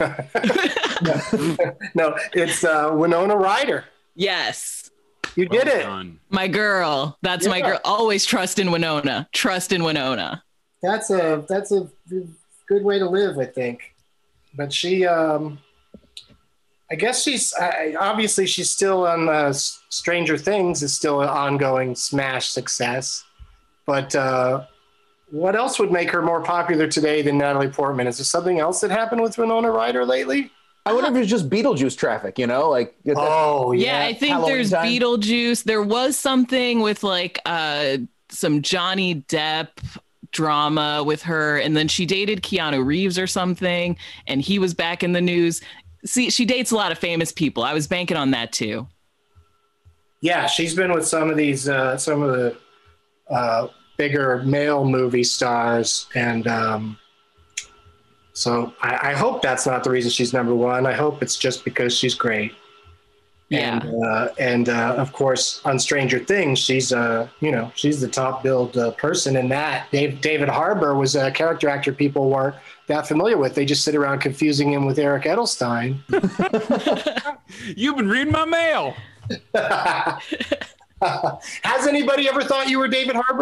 No, it's uh, Winona Ryder. Yes. You did Well it. done. My girl. That's my Yeah. girl. Always trust in Winona. Trust in Winona. That's a that's a good way to live, I think. But she, um, I guess she's I, obviously she's still on uh, Stranger Things is still an ongoing smash success. But uh, what else would make her more popular today than Natalie Portman? Is there something else that happened with Winona Ryder lately? I wonder if it's just Beetlejuice traffic, you know, like get that- Oh Yeah, yeah, I think Halloween there's time. Beetlejuice. There was something with like uh some Johnny Depp drama with her, and then she dated Keanu Reeves or something, and he was back in the news. See, she dates a lot of famous people. I was banking on that too. yeah. She's been with some of these uh, some of the uh, bigger male movie stars, and um, so I, I hope that's not the reason she's number one. I hope it's just because she's great. Yeah. And, uh, and uh, of course, on Stranger Things, she's uh, you know she's the top billed uh, person in that. Dave, David Harbour was a character actor people weren't that familiar with. They just sit around confusing him with Eric Edelstein. You've been reading my mail. Has anybody ever thought you were David Harbour?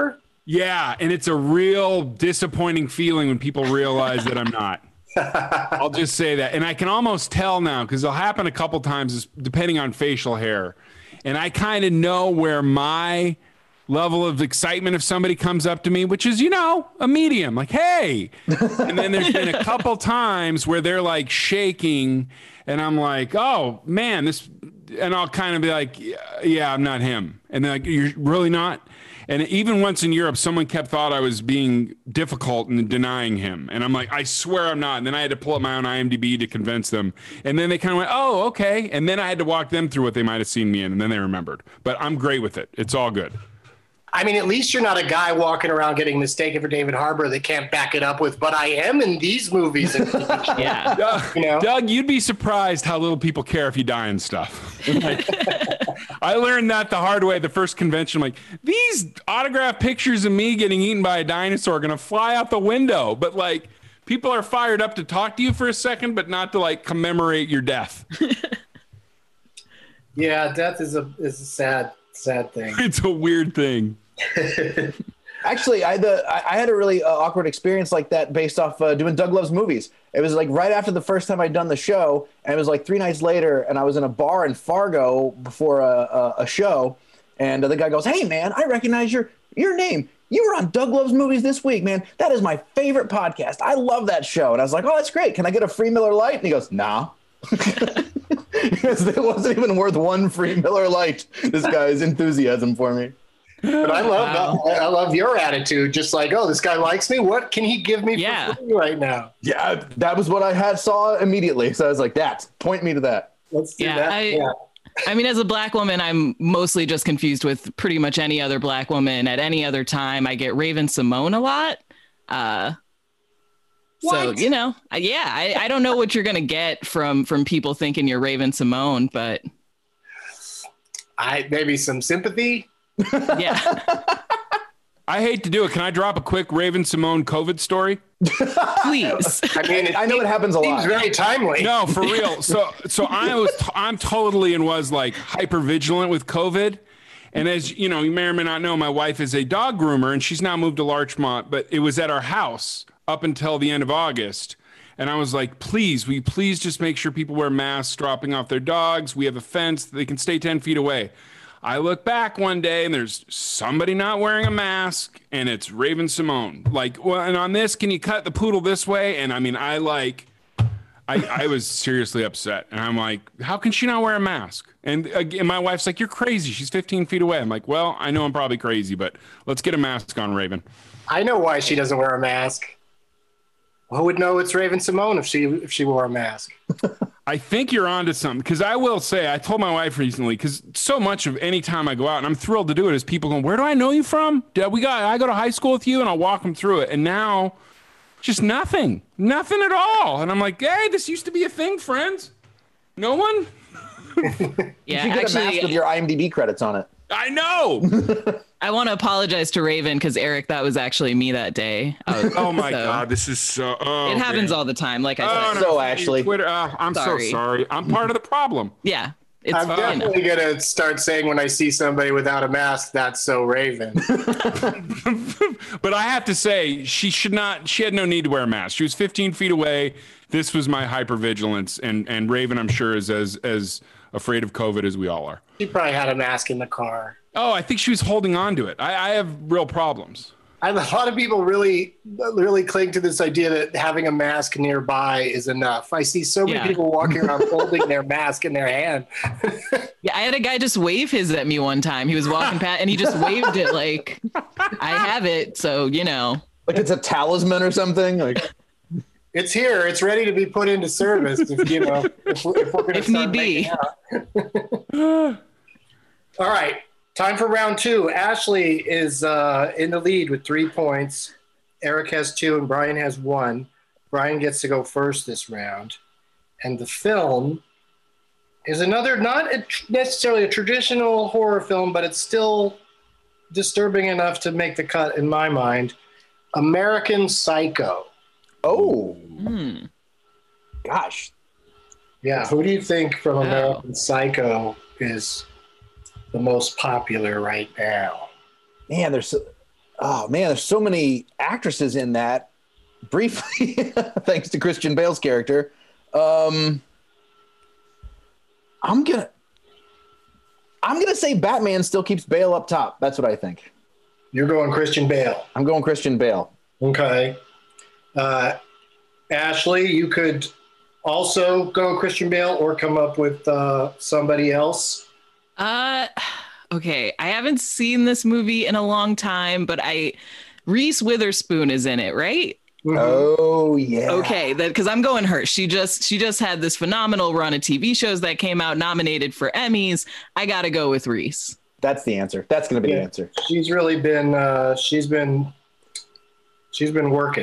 Yeah, and it's a real disappointing feeling when people realize that I'm not. I'll just say that. And I can almost tell now, because it'll happen a couple times depending on facial hair. And I kind of know where my level of excitement if somebody comes up to me, which is, you know, a medium, like, hey. And then there's been a couple times where they're like shaking and I'm like, oh man, this, and I'll kind of be like, yeah, I'm not him. And they're like, you're really not? And even once in Europe, someone kept thought I was being difficult and denying him. And I'm like, I swear I'm not. And then I had to pull up my own I M D B to convince them. And then they kind of went, oh, okay. And then I had to walk them through what they might have seen me in. And then they remembered. But I'm great with it. It's all good. I mean, at least you're not a guy walking around getting mistaken for David Harbour that can't back it up with, but I am in these movies. And yeah. Doug, you know? Doug, you'd be surprised how little people care if you die and stuff. Like, I learned that the hard way at the first convention. Like, these autographed pictures of me getting eaten by a dinosaur are going to fly out the window. But, like, people are fired up to talk to you for a second, but not to, like, commemorate your death. Yeah, death is a is a sad, sad thing. It's a weird thing. Actually, I, the, I had a really uh, awkward experience like that based off uh, doing Doug Loves Movies. It was like right after the first time I'd done the show, and it was like three nights later, and I was in a bar in Fargo before a, a, a show, and the guy goes, hey, man, I recognize your your name. You were on Doug Loves Movies this week, man. That is my favorite podcast. I love that show. And I was like, oh, that's great. Can I get a free Miller Lite? And he goes, nah. Because it wasn't even worth one free Miller Lite, this guy's enthusiasm for me. But I love wow. that. I love your attitude. Just like, oh, this guy likes me. What can he give me yeah. for free right now? Yeah, that was what I had saw immediately. So I was like, that. Point me to that. Let's do yeah, that. I, yeah. I mean, as a black woman, I'm mostly just confused with pretty much any other black woman at any other time. I get Raven Simone a lot. Uh, so, you know, yeah, I, I don't know what you're going to get from from people thinking you're Raven Simone, but I maybe some sympathy. Yeah. I hate to do it. Can I drop a quick Raven Simone COVID story? Please. I mean, it I know seems, it happens a lot. Seems very timely. No, for real. So, so I was, t- I'm totally and was like hyper vigilant with COVID. And as you know, you may or may not know, my wife is a dog groomer and she's now moved to Larchmont, but it was at our house up until the end of August. And I was like, please, will you please just make sure people wear masks dropping off their dogs? We have a fence. They can stay ten feet away. I look back one day and there's somebody not wearing a mask and it's Raven Simone. Like, well, and on this, can you cut the poodle this way? And I mean, I like, I, I was seriously upset. And I'm like, how can she not wear a mask? And again, my wife's like, you're crazy. She's fifteen feet away. I'm like, well, I know I'm probably crazy, but let's get a mask on, Raven. I know why she doesn't wear a mask. Who would know it's Raven Simone if she if she wore a mask? I think you're onto something, because I will say, I told my wife recently, because so much of any time I go out, and I'm thrilled to do it, is people going, where do I know you from? Did we got, I go to high school with you, and I'll walk them through it. And now, just nothing. Nothing at all. And I'm like, hey, this used to be a thing, friends. No one? Yeah, you get actually, a mask with your I M D B credits on it. I know. I want to apologize to Raven because Eric, that was actually me that day. Was, oh my so. God, this is so. Oh, it happens man. all the time. Like I oh, said. No, so Ashley, Twitter. Uh, I'm sorry. so sorry. I'm part of the problem. Yeah, it's I'm fine. definitely gonna start saying when I see somebody without a mask, that's so Raven. But I have to say, she should not. She had no need to wear a mask. She was fifteen feet away. This was my hypervigilance, and and Raven, I'm sure, is as as afraid of COVID as we all are. She probably had a mask in the car. Oh, I think she was holding on to it. I, I have real problems. I, a lot of people really, really cling to this idea that having a mask nearby is enough. I see so many yeah. people walking around holding their mask in their hand. Yeah, I had a guy just wave his at me one time. He was walking past and he just waved it like, I have it. So, you know. Like it's a talisman or something? Like it's here. It's ready to be put into service. If, you know, if, we're, if we're going to if need be. All right. Time for round two. Ashley is uh, in the lead with three points. Eric has two and Brian has one. Brian gets to go first this round. And the film is another, not a, necessarily a traditional horror film, but it's still disturbing enough to make the cut in my mind. American Psycho. Oh. Mm. Gosh. Yeah, who do you think from Wow. American Psycho is the most popular right now? Man, there's oh man, there's so many actresses in that. Briefly, thanks to Christian Bale's character. Um, I'm gonna, I'm gonna say Batman still keeps Bale up top. That's what I think. You're going Christian Bale. I'm going Christian Bale. Okay. Uh, Ashley, you could also go Christian Bale or come up with uh, somebody else. Uh, okay. I haven't seen this movie in a long time, but I Reese Witherspoon is in it, right? Mm-hmm. Oh yeah. Okay, that because I'm going her. She just she just had this phenomenal run of T V shows that came out nominated for Emmys. I gotta go with Reese. That's the answer. That's gonna be Yeah. the answer. She's really been uh, she's been she's been working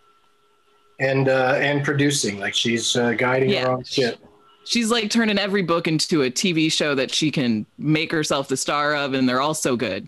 and uh, and producing. Like she's uh, guiding Yeah. her own ship. She's like turning every book into a T V show that she can make herself the star of, and they're all so good.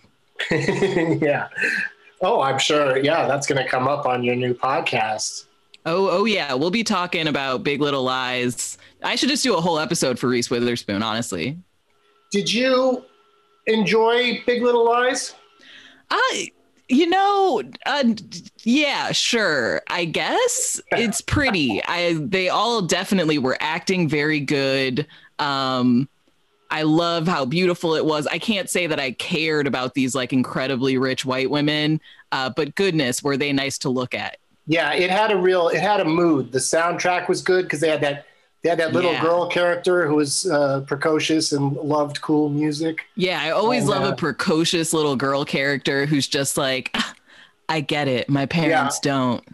Yeah. Oh, I'm sure. Yeah, that's going to come up on your new podcast. Oh, oh yeah, we'll be talking about Big Little Lies. I should just do a whole episode for Reese Witherspoon, honestly. Did you enjoy Big Little Lies? I, you know, uh, yeah, sure. I guess it's pretty. I they all definitely were acting very good. Um, I love how beautiful it was. I can't say that I cared about these like incredibly rich white women, uh, but goodness, were they nice to look at. Yeah, it had a real, it had a mood. The soundtrack was good because they had that, they had that little Yeah. girl character who was uh, precocious and loved cool music. Yeah, I always And, love uh, a precocious little girl character who's just like, "Ah, I get it. My parents don't.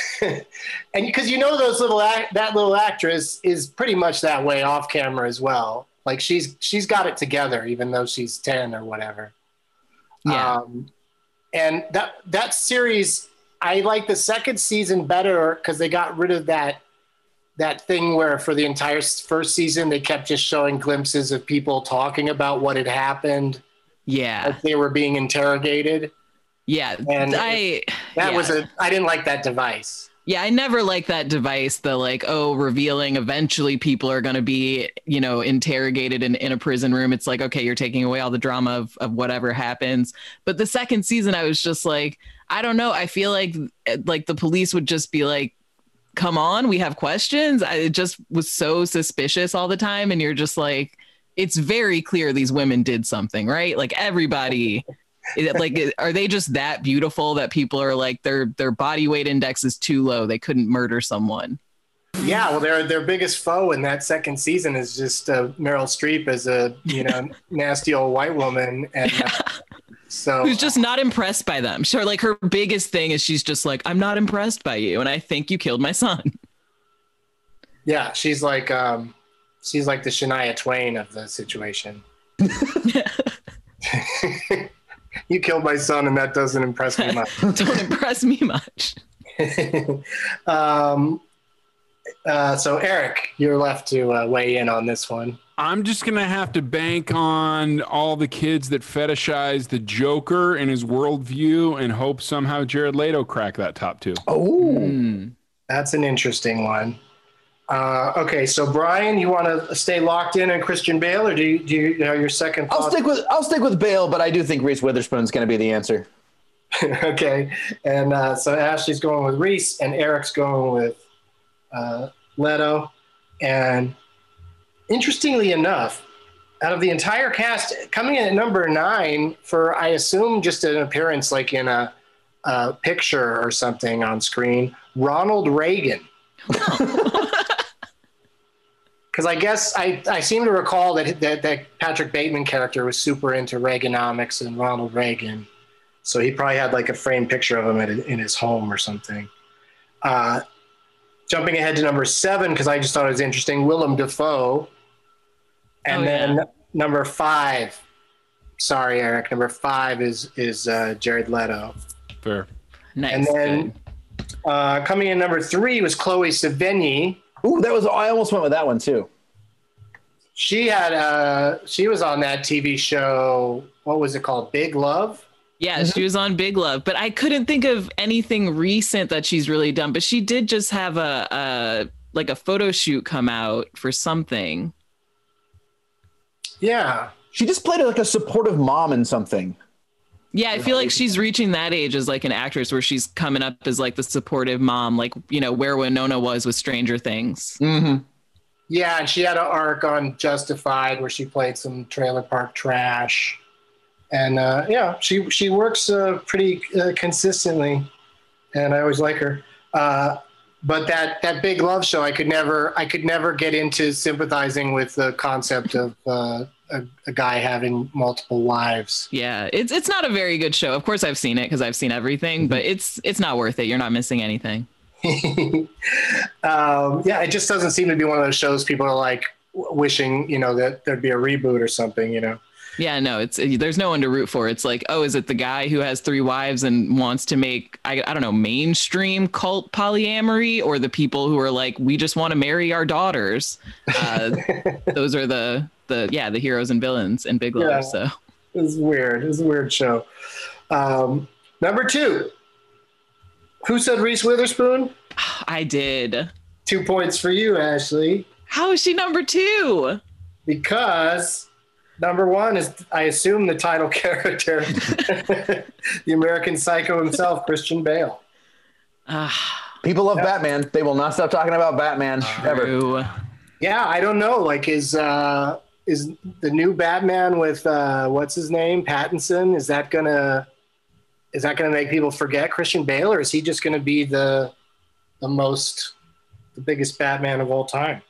And because you know those little act, that little actress is pretty much that way off camera as well. Like she's she's got it together, even though she's ten or whatever. Yeah. Um, and that that series, I like the second season better because they got rid of that that thing where for the entire s- first season they kept just showing glimpses of people talking about what had happened, Yeah. like they were being interrogated. Yeah. And I That yeah. was a I didn't like that device. Yeah, I never liked that device, the like, oh, revealing eventually people are going to be, you know, interrogated in, in a prison room. It's like, okay, you're taking away all the drama of, of whatever happens. But the second season, I was just like, I don't know. I feel like like the police would just be like, come on, we have questions. I, it just was so suspicious all the time. And you're just like, it's very clear these women did something, right? Like everybody... Is it, like, are they just that beautiful that people are like their their body weight index is too low? They couldn't murder someone. Yeah, well, their their biggest foe in that second season is just uh, Meryl Streep as a you know nasty old white woman, and uh, so Who's just not impressed by them. Sure, like her biggest thing is she's just like, I'm not impressed by you, and I think you killed my son. yeah, she's like um, she's like the Shania Twain of the situation. You killed my son, and that doesn't impress me much. Don't impress me much. um, uh, so, Eric, you're left to uh, weigh in on this one. I'm just going to have to bank on all the kids that fetishize the Joker and his worldview and hope somehow Jared Leto crack that top two. Oh, Mm. That's an interesting one. Uh, okay, so Brian, you want to stay locked in on Christian Bale, or do you, do you know your second I'll thought? stick with I'll stick with Bale, but I do think Reese Witherspoon's going to be the answer. Okay, and uh, so Ashley's going with Reese, and Eric's going with uh, Leto. And interestingly enough, out of the entire cast, coming in at number nine for, I assume, just an appearance like in a, a picture or something on screen, Ronald Reagan. Because I guess I, I seem to recall that, that that Patrick Bateman character was super into Reaganomics and Ronald Reagan. So he probably had like a framed picture of him at, in his home or something. Uh, jumping ahead to number seven, because I just thought it was interesting, Willem Dafoe. And Oh, then yeah. number five, sorry, Eric, number five is, is uh, Jared Leto. Fair. Nice. And then Good. uh, coming in number three was Chloe Sevigny. Ooh, that was I almost went with that one too. She had uh she was on that T V show. What was it called? Big Love. Yeah, she was on Big Love, but I couldn't think of anything recent that she's really done. But she did just have a, a like a photo shoot come out for something. Yeah. She just played like a supportive mom in something. Yeah, I feel like she's reaching that age as like an actress where she's coming up as like the supportive mom, like, you know, where Winona was with Stranger Things. Mm-hmm. Yeah, and she had an arc on Justified where she played some trailer park trash. And uh, yeah, she she works uh, pretty uh, consistently, and I always like her. Uh, but that, that Big Love show, I could never I could never get into sympathizing with the concept of uh, a, a guy having multiple wives. Yeah, it's it's not a very good show. Of course, I've seen it because I've seen everything, but it's it's not worth it. You're not missing anything. um, yeah, it just doesn't seem to be one of those shows people are like wishing, you know, that there'd be a reboot or something, you know. Yeah, no, it's there's no one to root for. It's like, oh, is it the guy who has three wives and wants to make, I, I don't know, mainstream cult polyamory, or the people who are like, we just want to marry our daughters? Uh, those are the, the yeah, the heroes and villains in Big Love. Yeah, so it's weird. It's a weird show. Um, number two. Who said Reese Witherspoon? I did. Two points for you, Ashley. How is she number two? Because number one is, I assume, the title character, the American Psycho himself, Christian Bale. Uh, People love yeah. Batman. They will not stop talking about Batman True. ever. Yeah, I don't know. Like, is uh, is the new Batman with uh, what's his name, Pattinson? Is that gonna is that gonna make people forget Christian Bale, or is he just gonna be the the most the biggest Batman of all time?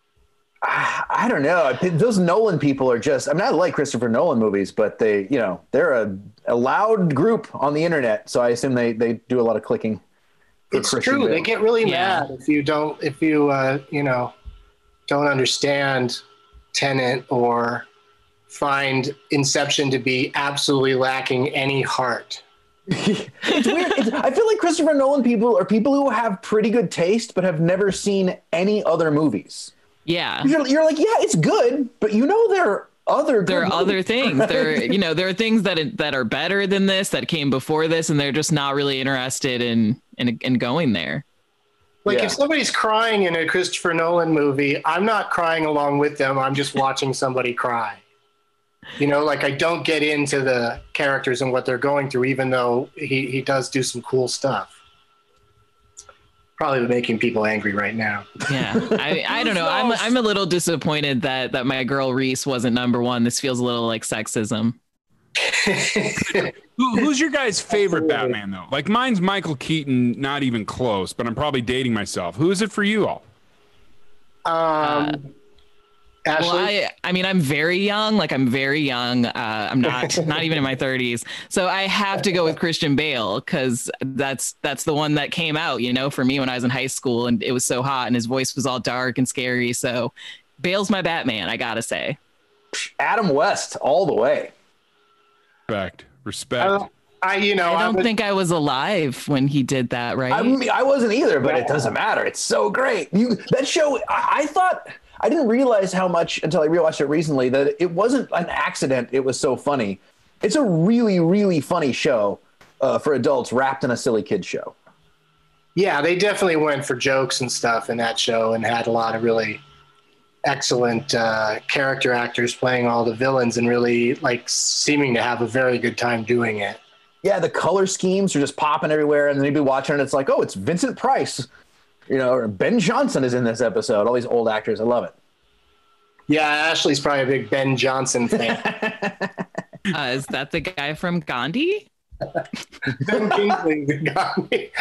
I don't know. Those Nolan people are just, I mean, I like Christopher Nolan movies, but they, you know, they're a, a loud group on the internet. So I assume they, they do a lot of clicking. It's true. Bale. They get really yeah. mad if you don't, if you, uh, you know, don't understand Tenet or find Inception to be absolutely lacking any heart. It's weird. It's, I feel like Christopher Nolan people are people who have pretty good taste, but have never seen any other movies. Yeah. You're, you're like, yeah, it's good, but you know there are other there are movies. other things. There, you know, there are things that that are better than this that came before this, and they're just not really interested in in, in going there. Like yeah. if somebody's crying in a Christopher Nolan movie, I'm not crying along with them. I'm just watching somebody cry. You know, like I don't get into the characters and what they're going through, even though he, he does do some cool stuff. Probably making people angry right now. Yeah, I, I don't know. I'm I'm a little disappointed that that my girl Reese wasn't number one. This feels a little like sexism. Who, who's your guys' favorite Batman though? Like mine's Michael Keaton, not even close. But I'm probably dating myself. Who is it for you all? Um, uh, Ashley? Well, I, I mean, I'm very young. Like, I'm very young. Uh, I'm not not even in my thirties. So I have to go with Christian Bale because that's that's the one that came out, you know, for me when I was in high school, and it was so hot and his voice was all dark and scary. So Bale's my Batman, I gotta say. Adam West all the way. Respect. Respect. Uh, I, you know, I don't I would, think I was alive when he did that, right? I, mean, I wasn't either, but it doesn't matter. It's so great. You that show, I, I thought... I didn't realize how much until I rewatched it recently that it wasn't an accident. It was so funny. It's a really, really funny show uh, for adults wrapped in a silly kid show. Yeah, they definitely went for jokes and stuff in that show and had a lot of really excellent uh, character actors playing all the villains and really like seeming to have a very good time doing it. Yeah, the color schemes are just popping everywhere, and then you'd be watching and it's like, oh, it's Vincent Price. You know, or Ben Johnson is in this episode. All these old actors. I love it. Yeah, Ashley's probably a big Ben Johnson fan. uh, is that the guy from Gandhi? Ben Kingsley, Gandhi.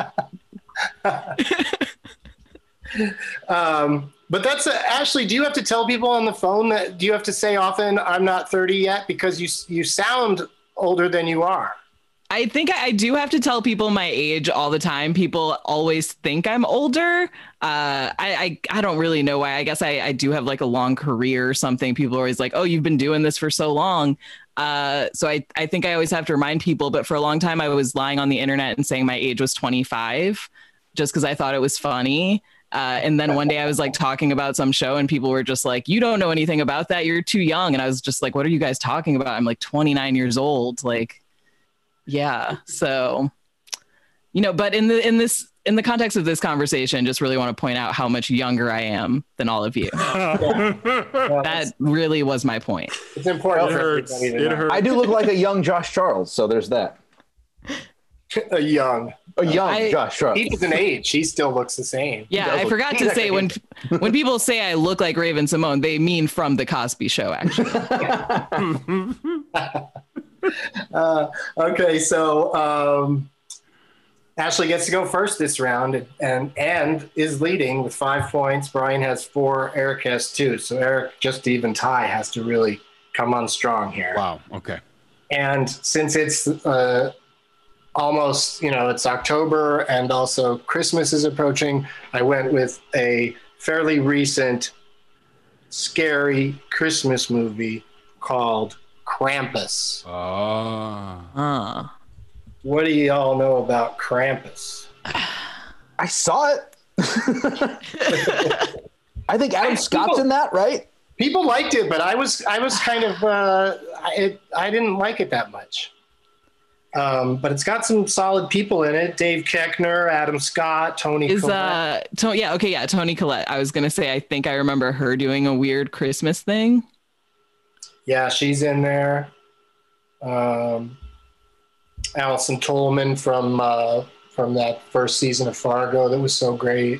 um, but that's a, Ashley, do you have to tell people on the phone that, do you have to say often, I'm not thirty yet? Because you you sound older than you are. I think I do have to tell people my age all the time. People always think I'm older. Uh, I, I I don't really know why. I guess I, I do have like a long career or something. People are always like, oh, you've been doing this for so long. Uh, so I, I think I always have to remind people. But for a long time, I was lying on the internet and saying my age was twenty-five just because I thought it was funny. Uh, and then one day I was like talking about some show and people were just like, you don't know anything about that. You're too young. And I was just like, what are you guys talking about? I'm like twenty-nine years old. Like. Yeah. So, you know, but in the in this in the context of this conversation, just really want to point out how much younger I am than all of you. That really was my point. It's important. It for hurts. everybody to It know. hurts. I do look like a young Josh Charles, so there's that. A young. A young I- Josh Charles. He doesn't age. He still looks the same. Yeah, does I look- forgot he's to say when when people say I look like Raven Simone, they mean from the Cosby Show, actually. Uh, okay, so um, Ashley gets to go first this round and and is leading with five points. Brian has four. Eric has two. So Eric, just to even tie, has to really come on strong here. Wow. Okay. And since it's uh, almost, you know, it's October and also Christmas is approaching, I went with a fairly recent scary Christmas movie called Krampus. Ah. Uh, What do y'all know about Krampus? I saw it. I think Adam Scott's in that, right? People liked it, but I was I was kind of uh, I it, I didn't like it that much. Um, but it's got some solid people in it: Dave Koechner, Adam Scott, Tony. is Collette. uh, to- yeah, okay, yeah, Toni Collette. I was gonna say, I think I remember her doing a weird Christmas thing. Yeah, she's in there. Um, Allison Tolman from uh, from that first season of Fargo that was so great.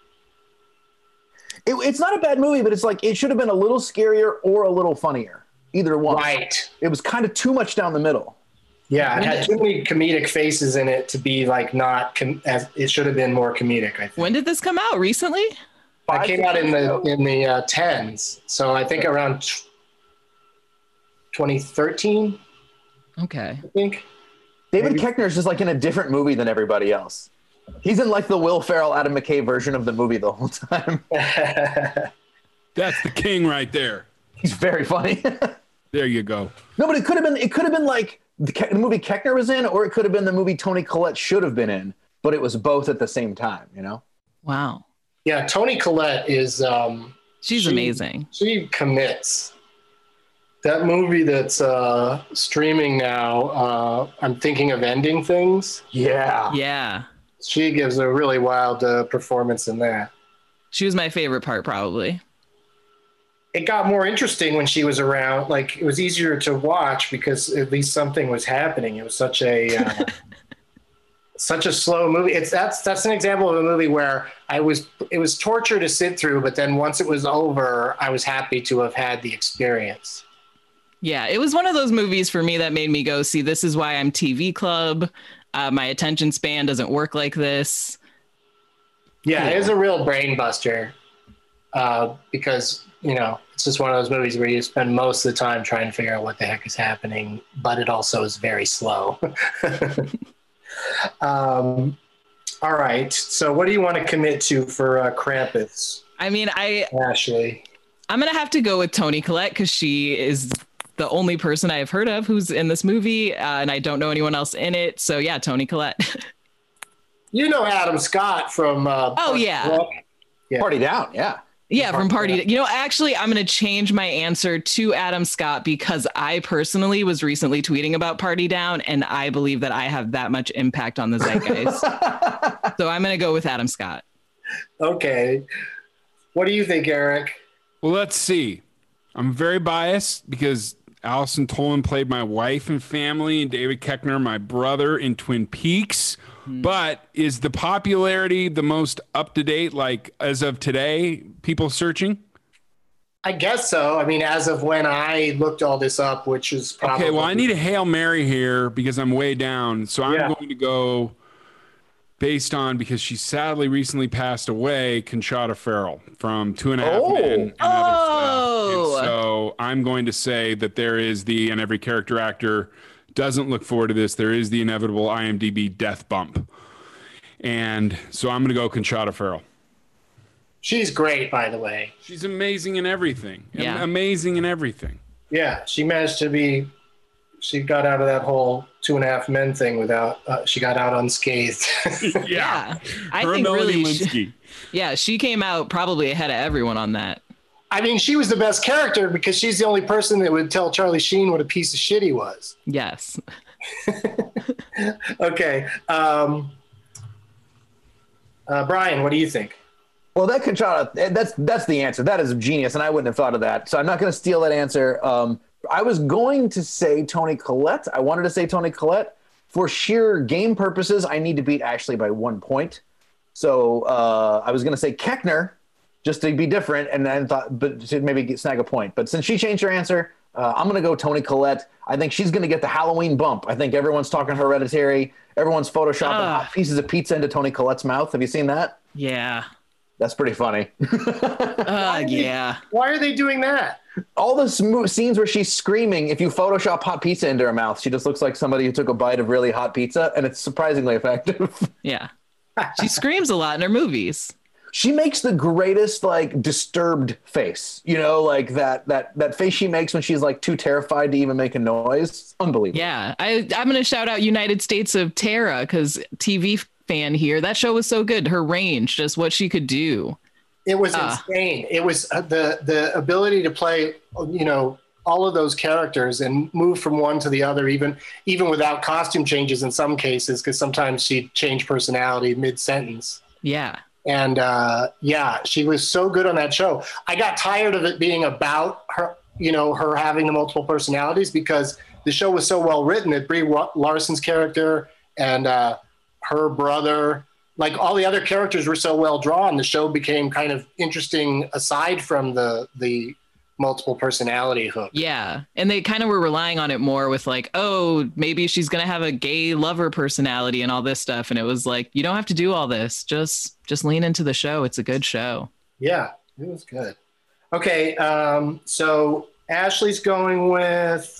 It, it's not a bad movie, but it's like it should have been a little scarier or a little funnier. Either one. Right. It was kind of too much down the middle. Yeah, it had too many comedic faces in it to be like not. Com- as it should have been more comedic. I think. When did this come out? Recently? I came out in the in the uh, tens, so I think around twenty thirteen. Okay. I think. David Koechner is just like in a different movie than everybody else. He's in like the Will Ferrell, Adam McKay version of the movie the whole time. That's the king right there. He's very funny. There you go. No, but it could have been. It could have been like the, Ke- the movie Koechner was in, or it could have been the movie Toni Collette should have been in, but it was both at the same time. You know. Wow. Yeah, Toni Collette is. Um, She's she- amazing. She commits. That movie that's uh, streaming now, uh, I'm thinking of Ending Things. Yeah. Yeah. She gives a really wild uh, performance in that. She was my favorite part, probably. It got more interesting when she was around. Like, it was easier to watch because at least something was happening. It was such a uh, such a slow movie. It's that's that's an example of a movie where I was it was torture to sit through, but then once it was over, I was happy to have had the experience. Yeah, it was one of those movies for me that made me go, see, this is why I'm T V Club. Uh, my attention span doesn't work like this. Yeah, it is a real brain buster uh, because, you know, it's just one of those movies where you spend most of the time trying to figure out what the heck is happening, but it also is very slow. um, all right. So what do you want to commit to for uh, Krampus, I mean, I, Ashley? I'm going to have to go with Toni Collette because she is the only person I have heard of who's in this movie, uh, and I don't know anyone else in it. So yeah, Toni Collette. You know Adam Scott from uh, Oh, yeah. Park. Yeah. Party Down. Yeah. Yeah, from Party. You know, actually, I'm going to change my answer to Adam Scott because I personally was recently tweeting about Party Down, and I believe that I have that much impact on the zeitgeist. So I'm going to go with Adam Scott. Okay. What do you think, Eric? Well, let's see. I'm very biased because Allison Tolman played my wife and family, and David Koechner, my brother, in Twin Peaks. Hmm. But is the popularity the most up to date, like as of today, people searching? I guess so. I mean, as of when I looked all this up, which is probably. Okay, well, I need a Hail Mary here because I'm way down. So I'm Yeah. going to go based on, because she sadly recently passed away, Conchata Ferrell from Two and a Half Oh. Men and Oh. other stuff. And so I'm going to say that there is the, and every character actor doesn't look forward to this, there is the inevitable I M D B death bump. And so I'm going to go Conchata Ferrell. She's great, by the way. She's amazing in everything. Yeah. Amazing in everything. Yeah, she managed to be. She got out of that whole Two and a Half Men thing without. Uh, she got out unscathed. Yeah. I Her think Melanie really, she, Linsky. yeah, she came out probably ahead of everyone on that. I mean, she was the best character because she's the only person that would tell Charlie Sheen what a piece of shit he was. Yes. Okay. Um, Uh, Brian, what do you think? Well, that Conchata, that's that's the answer. That is genius, and I wouldn't have thought of that. So I'm not going to steal that answer. Um, I was going to say Toni Collette. I wanted to say Toni Collette. For sheer game purposes, I need to beat Ashley by one point. So uh, I was going to say Keckner, just to be different, and then thought, but to maybe get, snag a point. But since she changed her answer, uh, I'm going to go Toni Collette. I think she's going to get the Halloween bump. I think everyone's talking Hereditary. Everyone's photoshopping Uh. hot pieces of pizza into Toni Collette's mouth. Have you seen that? Yeah. That's pretty funny. Uh, yeah. Why are they doing that? All the sm- scenes where she's screaming, if you Photoshop hot pizza into her mouth, she just looks like somebody who took a bite of really hot pizza, and it's surprisingly effective. Yeah. She screams a lot in her movies. She makes the greatest, like, disturbed face. You know, like that that that face she makes when she's like too terrified to even make a noise. It's unbelievable. Yeah. I, I'm going to shout out United States of Terra because T V fan here. That show was so good. Her range, just what she could do. It was Uh. insane. It was uh, the the ability to play, you know, all of those characters and move from one to the other, even even without costume changes in some cases, because sometimes she'd change personality mid sentence. Yeah. And uh, yeah, she was so good on that show. I got tired of it being about her, you know, her having the multiple personalities, because the show was so well written that Brie Larson's character and uh, her brother, like all the other characters were so well drawn. The show became kind of interesting aside from the the multiple personality hook. Yeah. And they kind of were relying on it more with like, oh, maybe she's going to have a gay lover personality and all this stuff. And it was like, you don't have to do all this. Just just lean into the show. It's a good show. Yeah, it was good. Okay, um, so Ashley's going with...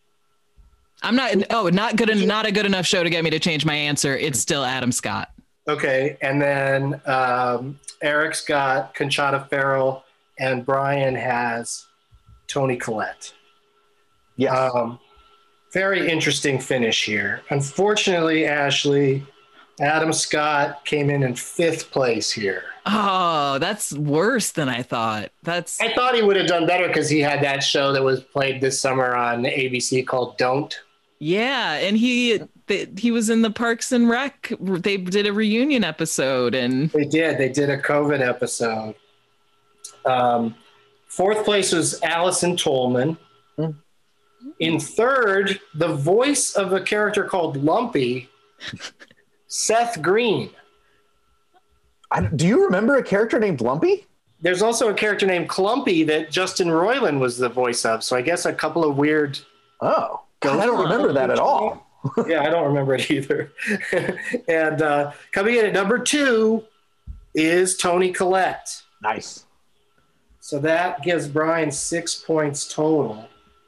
I'm not, oh, not good, not a good enough show to get me to change my answer. It's still Adam Scott. Okay, and then um, Eric's got Conchata Ferrell, and Brian has Toni Collette. Yes. Um, very interesting finish here. Unfortunately, Ashley, Adam Scott came in in fifth place here. Oh, that's worse than I thought. That's I thought he would have done better because he had that show that was played this summer on A B C called Don't. yeah, and he they, he was in the Parks and Rec. They did a reunion episode, and They did. They did a COVID episode. Um, fourth place was Allison Tolman. Mm. In third, the voice of a character called Lumpy, Seth Green. I, do you remember a character named Lumpy? There's also a character named Clumpy that Justin Roiland was the voice of. So I guess a couple of weird. Oh, God, I don't remember that at all. Yeah, I don't remember it either. And uh, coming in at number two is Toni Collette. Nice. So that gives Brian six points total.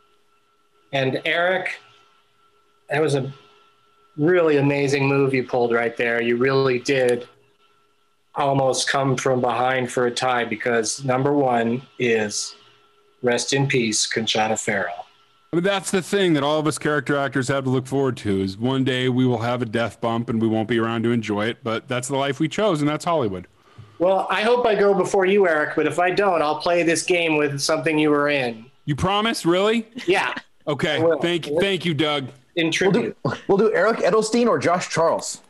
And Eric, that was a really amazing move you pulled right there. You really did almost come from behind for a tie, because number one is, rest in peace, Conchata Ferrell. I mean, that's the thing that all of us character actors have to look forward to, is one day we will have a death bump and we won't be around to enjoy it, but that's the life we chose, and that's Hollywood. Well, I hope I go before you, Eric, but if I don't, I'll play this game with something you were in. You promise? Really? Yeah, Okay. I will. Thank you. Thank you, Doug. in We'll tribute. do, we'll do Eric Edelstein or Josh Charles.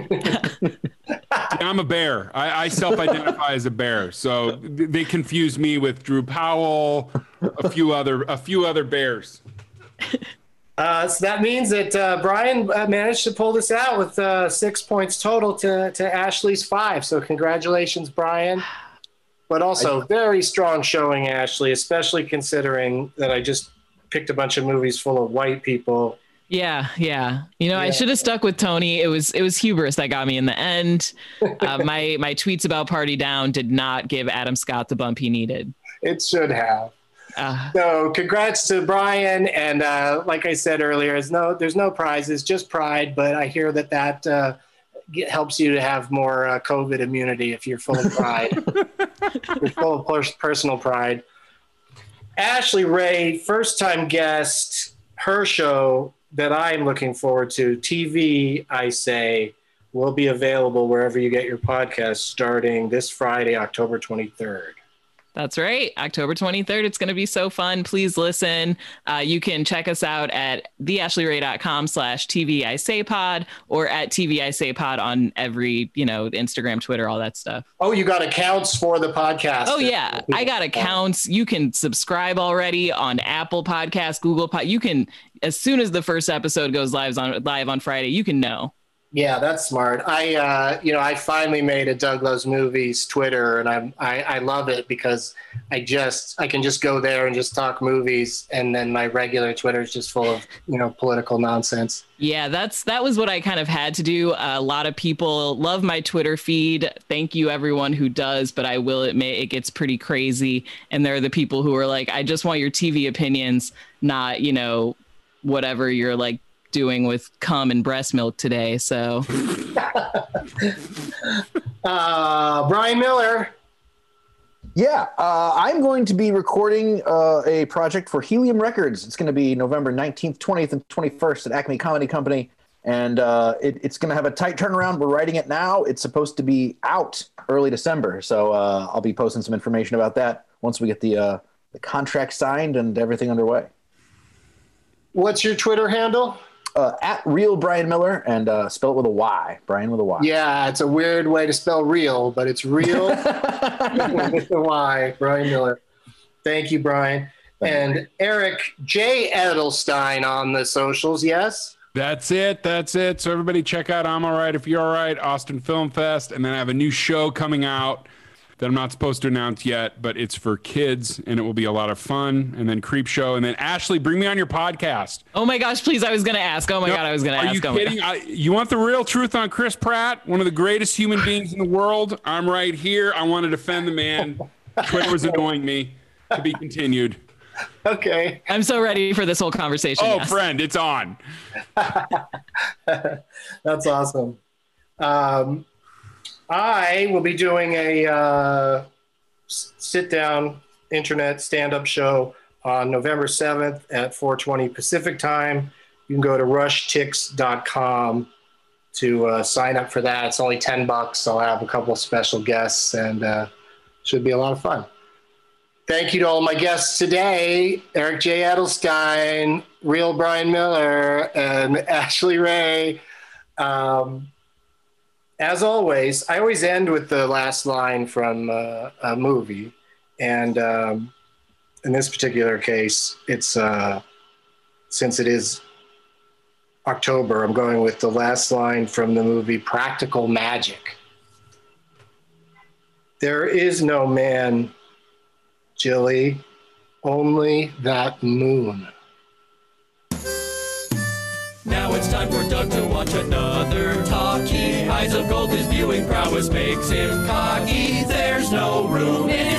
I'm a bear. I, I self-identify as a bear, so th- they confuse me with Drew Powell, a few other, a few other bears. Uh, so that means that uh, Brian uh, managed to pull this out with uh, six points total to, to Ashley's five. So congratulations, Brian. But also very strong showing, Ashley, especially considering that I just picked a bunch of movies full of white people. yeah, yeah. You know, I Yeah. should have stuck with Tony. It was it was hubris that got me in the end. Uh, my my tweets about Party Down did not give Adam Scott the bump he needed. It should have. Uh, So congrats to Brian. And uh, like I said earlier, there's no, there's no prizes, just pride. But I hear that that uh, get, helps you to have more uh, COVID immunity if you're full of pride. You're full of pers- personal pride. Ashley Ray, first time guest, her show that I'm looking forward to, T V, I Say, will be available wherever you get your podcast starting this Friday, October twenty-third. That's right. October twenty-third. It's going to be so fun. Please listen. Uh, you can check us out at theashleyray.com slash TV I Say Pod or at T V I Say Pod on every, you know, Instagram, Twitter, all that stuff. Oh, you got accounts for the podcast. Oh, yeah. I got accounts. You can subscribe already on Apple Podcasts, Google Pod. You can, as soon as the first episode goes live on live on Friday, you can know. Yeah, that's smart. I, uh, you know, I finally made a Doug Loves Movies Twitter, and I'm, I, I love it because I just, I can just go there and just talk movies, and then my regular Twitter is just full of, you know, political nonsense. Yeah, that's that was what I kind of had to do. Uh, a lot of people love my Twitter feed. Thank you, everyone who does, but I will admit it gets pretty crazy, and there are the people who are like, I just want your T V opinions, not, you know, whatever you're like doing with cum and breast milk today. So uh Brian Miller. Yeah, uh, I'm going to be recording uh, a project for Helium Records. It's going to be November nineteenth, twentieth, and twenty-first at Acme Comedy Company. And uh, it, it's going to have a tight turnaround. We're writing it now. It's supposed to be out early December. So uh, I'll be posting some information about that once we get the, uh, the contract signed and everything underway. What's your Twitter handle? Uh, at Real Brian Miller, and uh, spell it with a Y. Brian with a Y. Yeah, it's a weird way to spell real, but it's real with a Y. Brian Miller. Thank you, Brian. And Eric J. Edelstein on the socials, yes? That's it. That's it. So everybody check out I'm All Right If You're All Right, Austin Film Fest. And then I have a new show coming out that I'm not supposed to announce yet, but it's for kids, and it will be a lot of fun. And then Creep Show. And then Ashley, bring me on your podcast. Oh my gosh, please. I was going to ask. Oh my no, God, I was going to ask. Are you oh kidding? I, you want the real truth on Chris Pratt, one of the greatest human beings in the world? I'm right here. I want to defend the man. Twitter was annoying me. To be continued. Okay. I'm so ready for this whole conversation. Oh, yes. Friend, it's on. That's awesome. Um, I will be doing a uh, sit-down internet stand-up show on November seventh at four twenty Pacific time. You can go to rush tix dot com to uh, sign up for that. It's only ten bucks. I'll have a couple of special guests, and uh, should be a lot of fun. Thank you to all my guests today, Eric J. Edelstein, Real Brian Miller, and Ashley Ray. Um, As always, I always end with the last line from uh, a movie. And um, in this particular case, it's uh, since it is October, I'm going with the last line from the movie Practical Magic. There is no man, Jilly, only that moon. Now it's time for Doug to watch another talkie. Eyes of gold, his viewing prowess makes him cocky. There's no room in